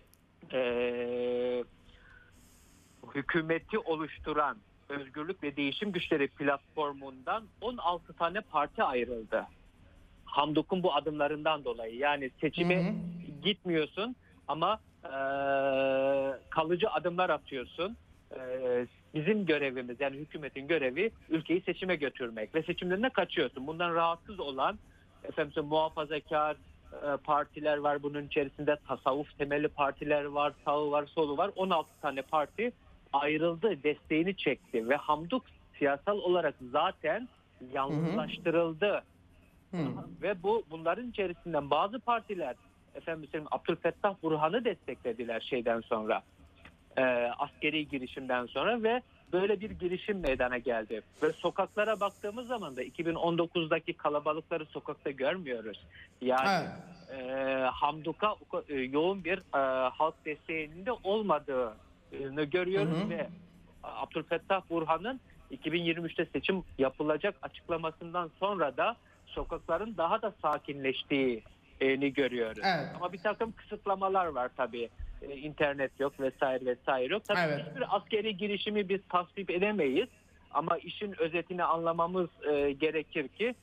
hükümeti oluşturan Özgürlük ve Değişim Güçleri platformundan 16 tane parti ayrıldı. Hamdok'un bu adımlarından dolayı. Yani seçime gitmiyorsun ama kalıcı adımlar atıyorsun. Bizim görevimiz, yani hükümetin görevi ülkeyi seçime götürmek ve seçimlerine kaçıyorsun. Bundan rahatsız olan muhafazakar partiler var, bunun içerisinde tasavvuf temelli partiler var, sağı var, solu var. 16 tane parti ayrıldı, desteğini çekti ve Hamdok siyasal olarak zaten yalnızlaştırıldı. Ve bunların içerisinden bazı partiler Abdülfettah Burhan'ı desteklediler şeyden sonra, askeri girişimden sonra ve böyle bir girişim meydana geldi. Ve sokaklara baktığımız zaman da 2019'daki kalabalıkları sokakta görmüyoruz. Yani Hamdok'a yoğun bir halk desteğinin de olmadığını görüyoruz ve Abdülfettah Burhan'ın 2023'te seçim yapılacak açıklamasından sonra da sokakların daha da sakinleştiğini görüyoruz. Evet. Ama bir takım kısıtlamalar var tabii. İnternet yok vesaire yok. Tabii hiçbir askeri girişimi biz tasvip edemeyiz. Ama işin özetini anlamamız gerekir ki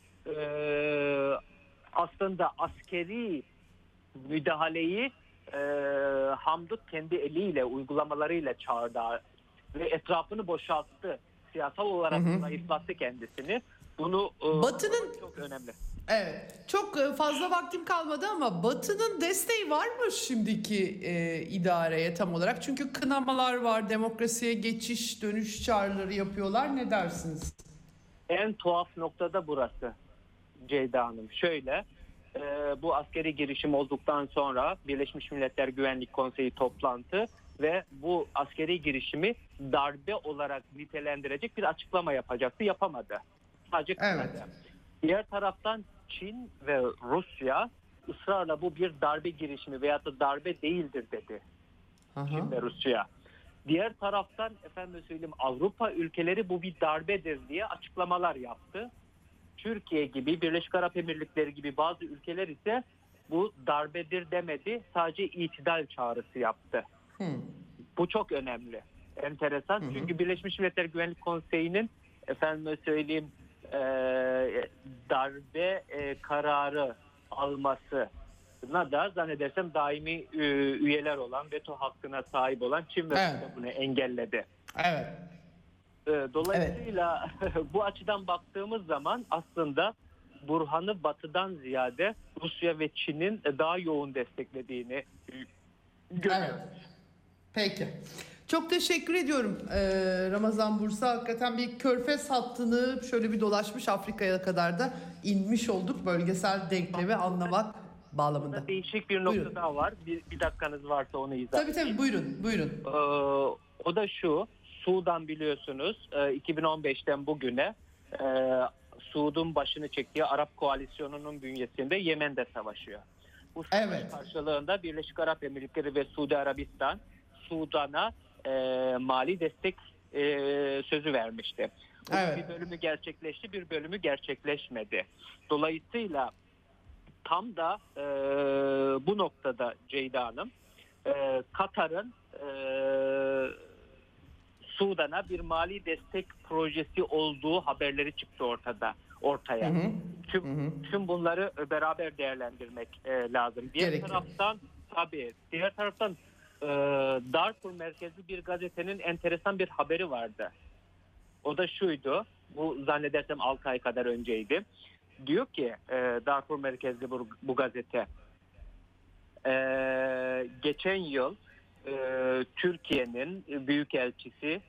aslında askeri müdahaleyi Hamdok kendi eliyle, uygulamalarıyla çağırdı ve etrafını boşalttı. Siyasal olarak zayıflattı kendisini. Bunu Batı'nın çok önemli. Evet, çok fazla vaktim kalmadı ama Batı'nın desteği var mı şimdiki idareye tam olarak? Çünkü kınamalar var, demokrasiye geçiş, dönüş çağrıları yapıyorlar. Ne dersiniz? En tuhaf noktada burası Ceyda Hanım. Şöyle, bu askeri girişim olduktan sonra Birleşmiş Milletler Güvenlik Konseyi toplantı ve bu askeri girişimi darbe olarak nitelendirecek bir açıklama yapacaktı. Yapamadı. Sadece kınadı. Evet. Diğer taraftan Çin ve Rusya ısrarla bu bir darbe girişimi veyahut da darbe değildir dedi. Çin ve Rusya. Diğer taraftan Avrupa ülkeleri bu bir darbedir diye açıklamalar yaptı. Türkiye gibi, Birleşik Arap Emirlikleri gibi bazı ülkeler ise bu darbedir demedi. Sadece itidal çağrısı yaptı. Bu çok önemli. Enteresan. Çünkü Birleşmiş Milletler Güvenlik Konseyi'nin darbe kararı almasına da zannedersem daimi üyeler olan, veto hakkına sahip olan Çin ve Rusya bunu engelledi. Evet. Dolayısıyla bu açıdan baktığımız zaman aslında Burhan'ı Batı'dan ziyade Rusya ve Çin'in daha yoğun desteklediğini görüyoruz. Evet. Peki. Çok teşekkür ediyorum Ramazan Bursa. Hakikaten bir körfez hattını şöyle bir dolaşmış, Afrika'ya kadar da inmiş olduk bölgesel denklemi anlamak bağlamında. Değişik bir nokta daha var. Bir dakikanız varsa onu izah edeyim. Tabii buyurun. O da şu: Sudan biliyorsunuz 2015'ten bugüne Suud'un başını çektiği Arap Koalisyonu'nun bünyesinde Yemen'de savaşıyor. Bu savaş karşılığında Birleşik Arap Emirlikleri ve Suudi Arabistan Sudan'a mali destek sözü vermişti. Bir bölümü gerçekleşti, bir bölümü gerçekleşmedi. Dolayısıyla tam da bu noktada Ceyda Hanım, Katar'ın Sudan'a bir mali destek projesi olduğu haberleri çıktı ortaya. Tüm bunları beraber değerlendirmek lazım. Diğer taraftan Darfur merkezli bir gazetenin enteresan bir haberi vardı. O da şuydu. Bu zannedersem 6 ay kadar önceydi. Diyor ki Darfur merkezli bu gazete, geçen yıl Türkiye'nin büyükelçisi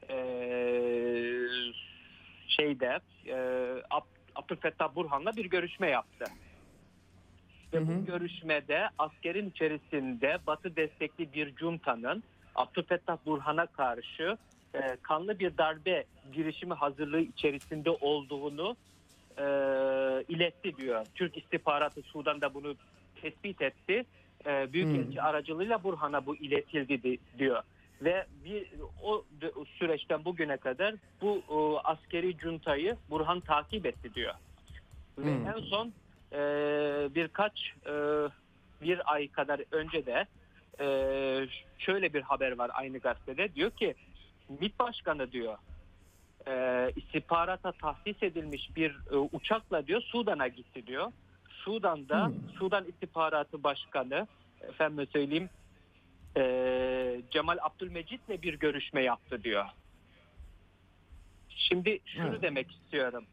Abdülfettah Burhan'la bir görüşme yaptı. Ve bu görüşmede askerin içerisinde Batı destekli bir juntanın Abdülfettah Burhan'a karşı kanlı bir darbe girişimi hazırlığı içerisinde olduğunu iletti diyor. Türk istihbaratı Sudan'da bunu tespit etti. Büyükelçi aracılığıyla Burhan'a bu iletildi diyor. Ve o süreçten bugüne kadar bu askeri juntayı Burhan takip etti diyor. Ve en son bir ay kadar önce de şöyle bir haber var aynı gazetede. Diyor ki MİT Başkanı diyor istihbarata tahsis edilmiş bir uçakla diyor Sudan'a gitti diyor. Sudan İstihbaratı Başkanı Cemal Abdülmecit'le bir görüşme yaptı diyor. Şimdi şunu Evet. demek istiyorum.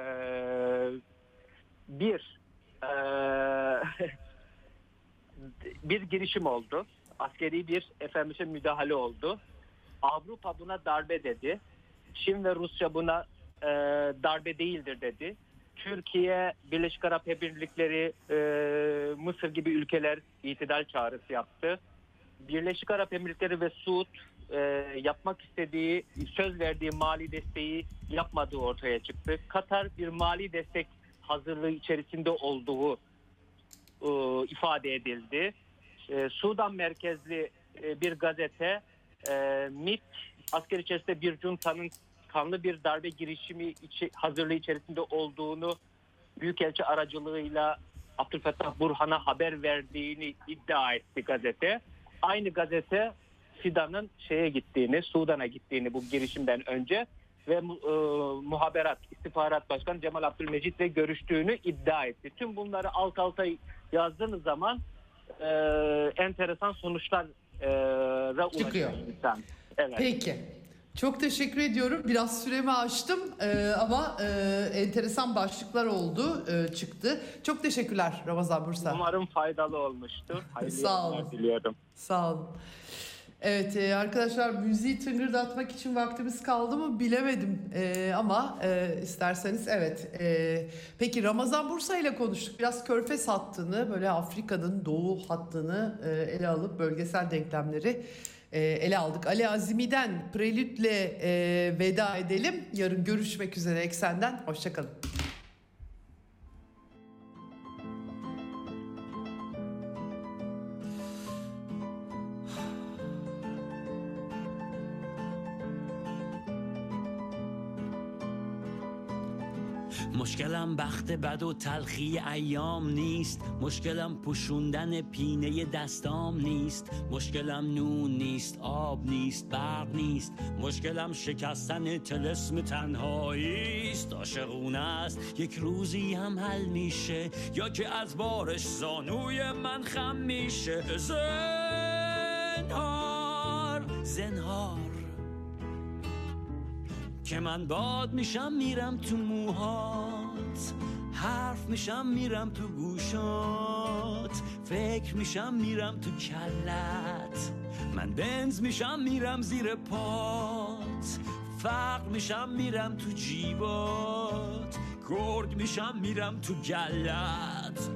Bir girişim oldu. Askeri bir müdahale oldu. Avrupa buna darbe dedi. Çin ve Rusya buna darbe değildir dedi. Türkiye, Birleşik Arap Emirlikleri, Mısır gibi ülkeler itidal çağrısı yaptı. Birleşik Arap Emirlikleri ve Suud yapmak istediği, söz verdiği mali desteği yapmadığı ortaya çıktı. Katar bir mali destek hazırlığı içerisinde olduğu ifade edildi. Sudan merkezli bir gazete MİT asker içerisinde bir juntanın kanlı bir darbe girişimi hazırlığı içerisinde olduğunu Büyükelçi aracılığıyla Abdülfettah Burhan'a haber verdiğini iddia etti gazete. Aynı gazete Fidan'ın Sudan'a gittiğini bu girişimden önce ve muhaberat, istihbarat başkanı Cemal Abdülmecit'le görüştüğünü iddia etti. Tüm bunları alt alta yazdığınız zaman enteresan sonuçlara Çıkıyor. ulaşıyor insan. Evet. Peki. Çok teşekkür ediyorum. Biraz süremi aştım ama enteresan başlıklar oldu, çıktı. Çok teşekkürler Ramazan Bursa. Umarım faydalı olmuştur. Hayırlı Sağ yayınlar olun. diliyorum. Sağ olun. Evet arkadaşlar, müziği tıngırdatmak için vaktimiz kaldı mı bilemedim ama isterseniz evet. Peki Ramazan Bursa ile konuştuk. Biraz Körfez hattını, böyle Afrika'nın doğu hattını ele alıp bölgesel denklemleri ele aldık. Ali Azimi'den Prelüt'le veda edelim. Yarın görüşmek üzere Eksen'den. Hoşçakalın. مشکلم بخت بد و تلخی ایام نیست، مشکلم پوشوندن پینه دستام نیست، مشکلم نون نیست، آب نیست، برق نیست، مشکلم شکستن طلسم تنهایی است. عاشقونه است یک روزی هم حل میشه، یا که از بارش زانوی من خم میشه. زنهار زنهار که من باد میشم میرم تو موهات، حرف میشم میرم تو گوشات، فکر میشم میرم تو کلت، من بنز میشم میرم زیر پات، فقر میشم میرم تو جیبات، گرگ میشم میرم تو گلت.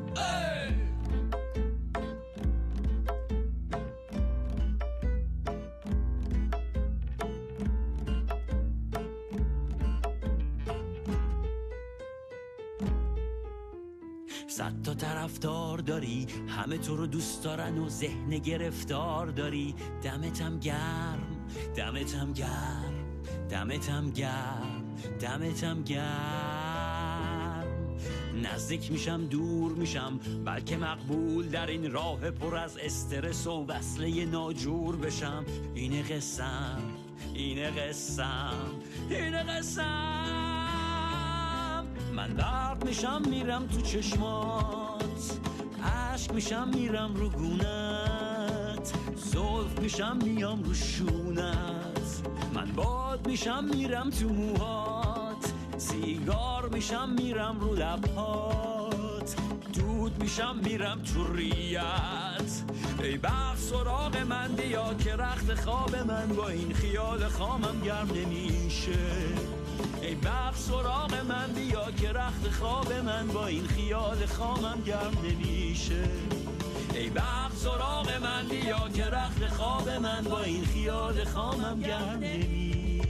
صد تا طرفدار داری، همه تو رو دوست دارن و ذهن گرفتار داری. دمتم گرم، دمتم گرم، دمتم گرم، دمتم گرم. نزدیک میشم دور میشم، بلکه مقبول در این راه پر از استرس و وصله ناجور بشم. اینه قسم، اینه قسم، اینه قسم. من برق میشم میرم تو چشمات، عشق میشم میرم رو گونت، زلف میشم میام رو شونت، من باد میشم میرم تو موهات، سیگار میشم میرم رو لبهات، دود میشم میرم تو ریت. ای بخت سراغ من بیا که رخت خواب من با این خیال خامم گرم نمیشه. ای بخت سراغ من بیا که رخت خواب من با این خیال خامم گرم نمیشه. ای بخت سراغ من بیا که رخت خواب من با این خیال خامم گرم نمیشه.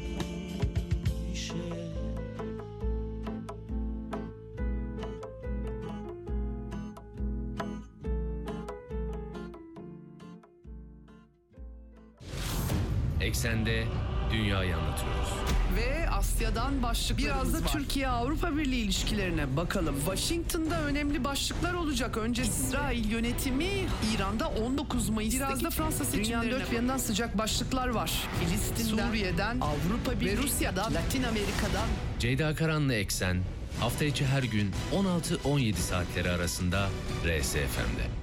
Eksende dünyayı anlatıyoruz. Ve Asya'dan başlıklarımız Biraz da var. Türkiye-Avrupa Birliği ilişkilerine bakalım. Washington'da önemli başlıklar olacak. Önce İsrail yönetimi, İran'da 19 Mayıs'taki biraz da Fransa seçimlerine. Dünyanın dört bir yanından sıcak başlıklar var. Filistin'den, Suriye'den, Avrupa Birliği ve Rusya'dan, Latin Amerika'dan. Ceyda Karan'la Eksen hafta içi her gün 16-17 saatleri arasında RSFM'de.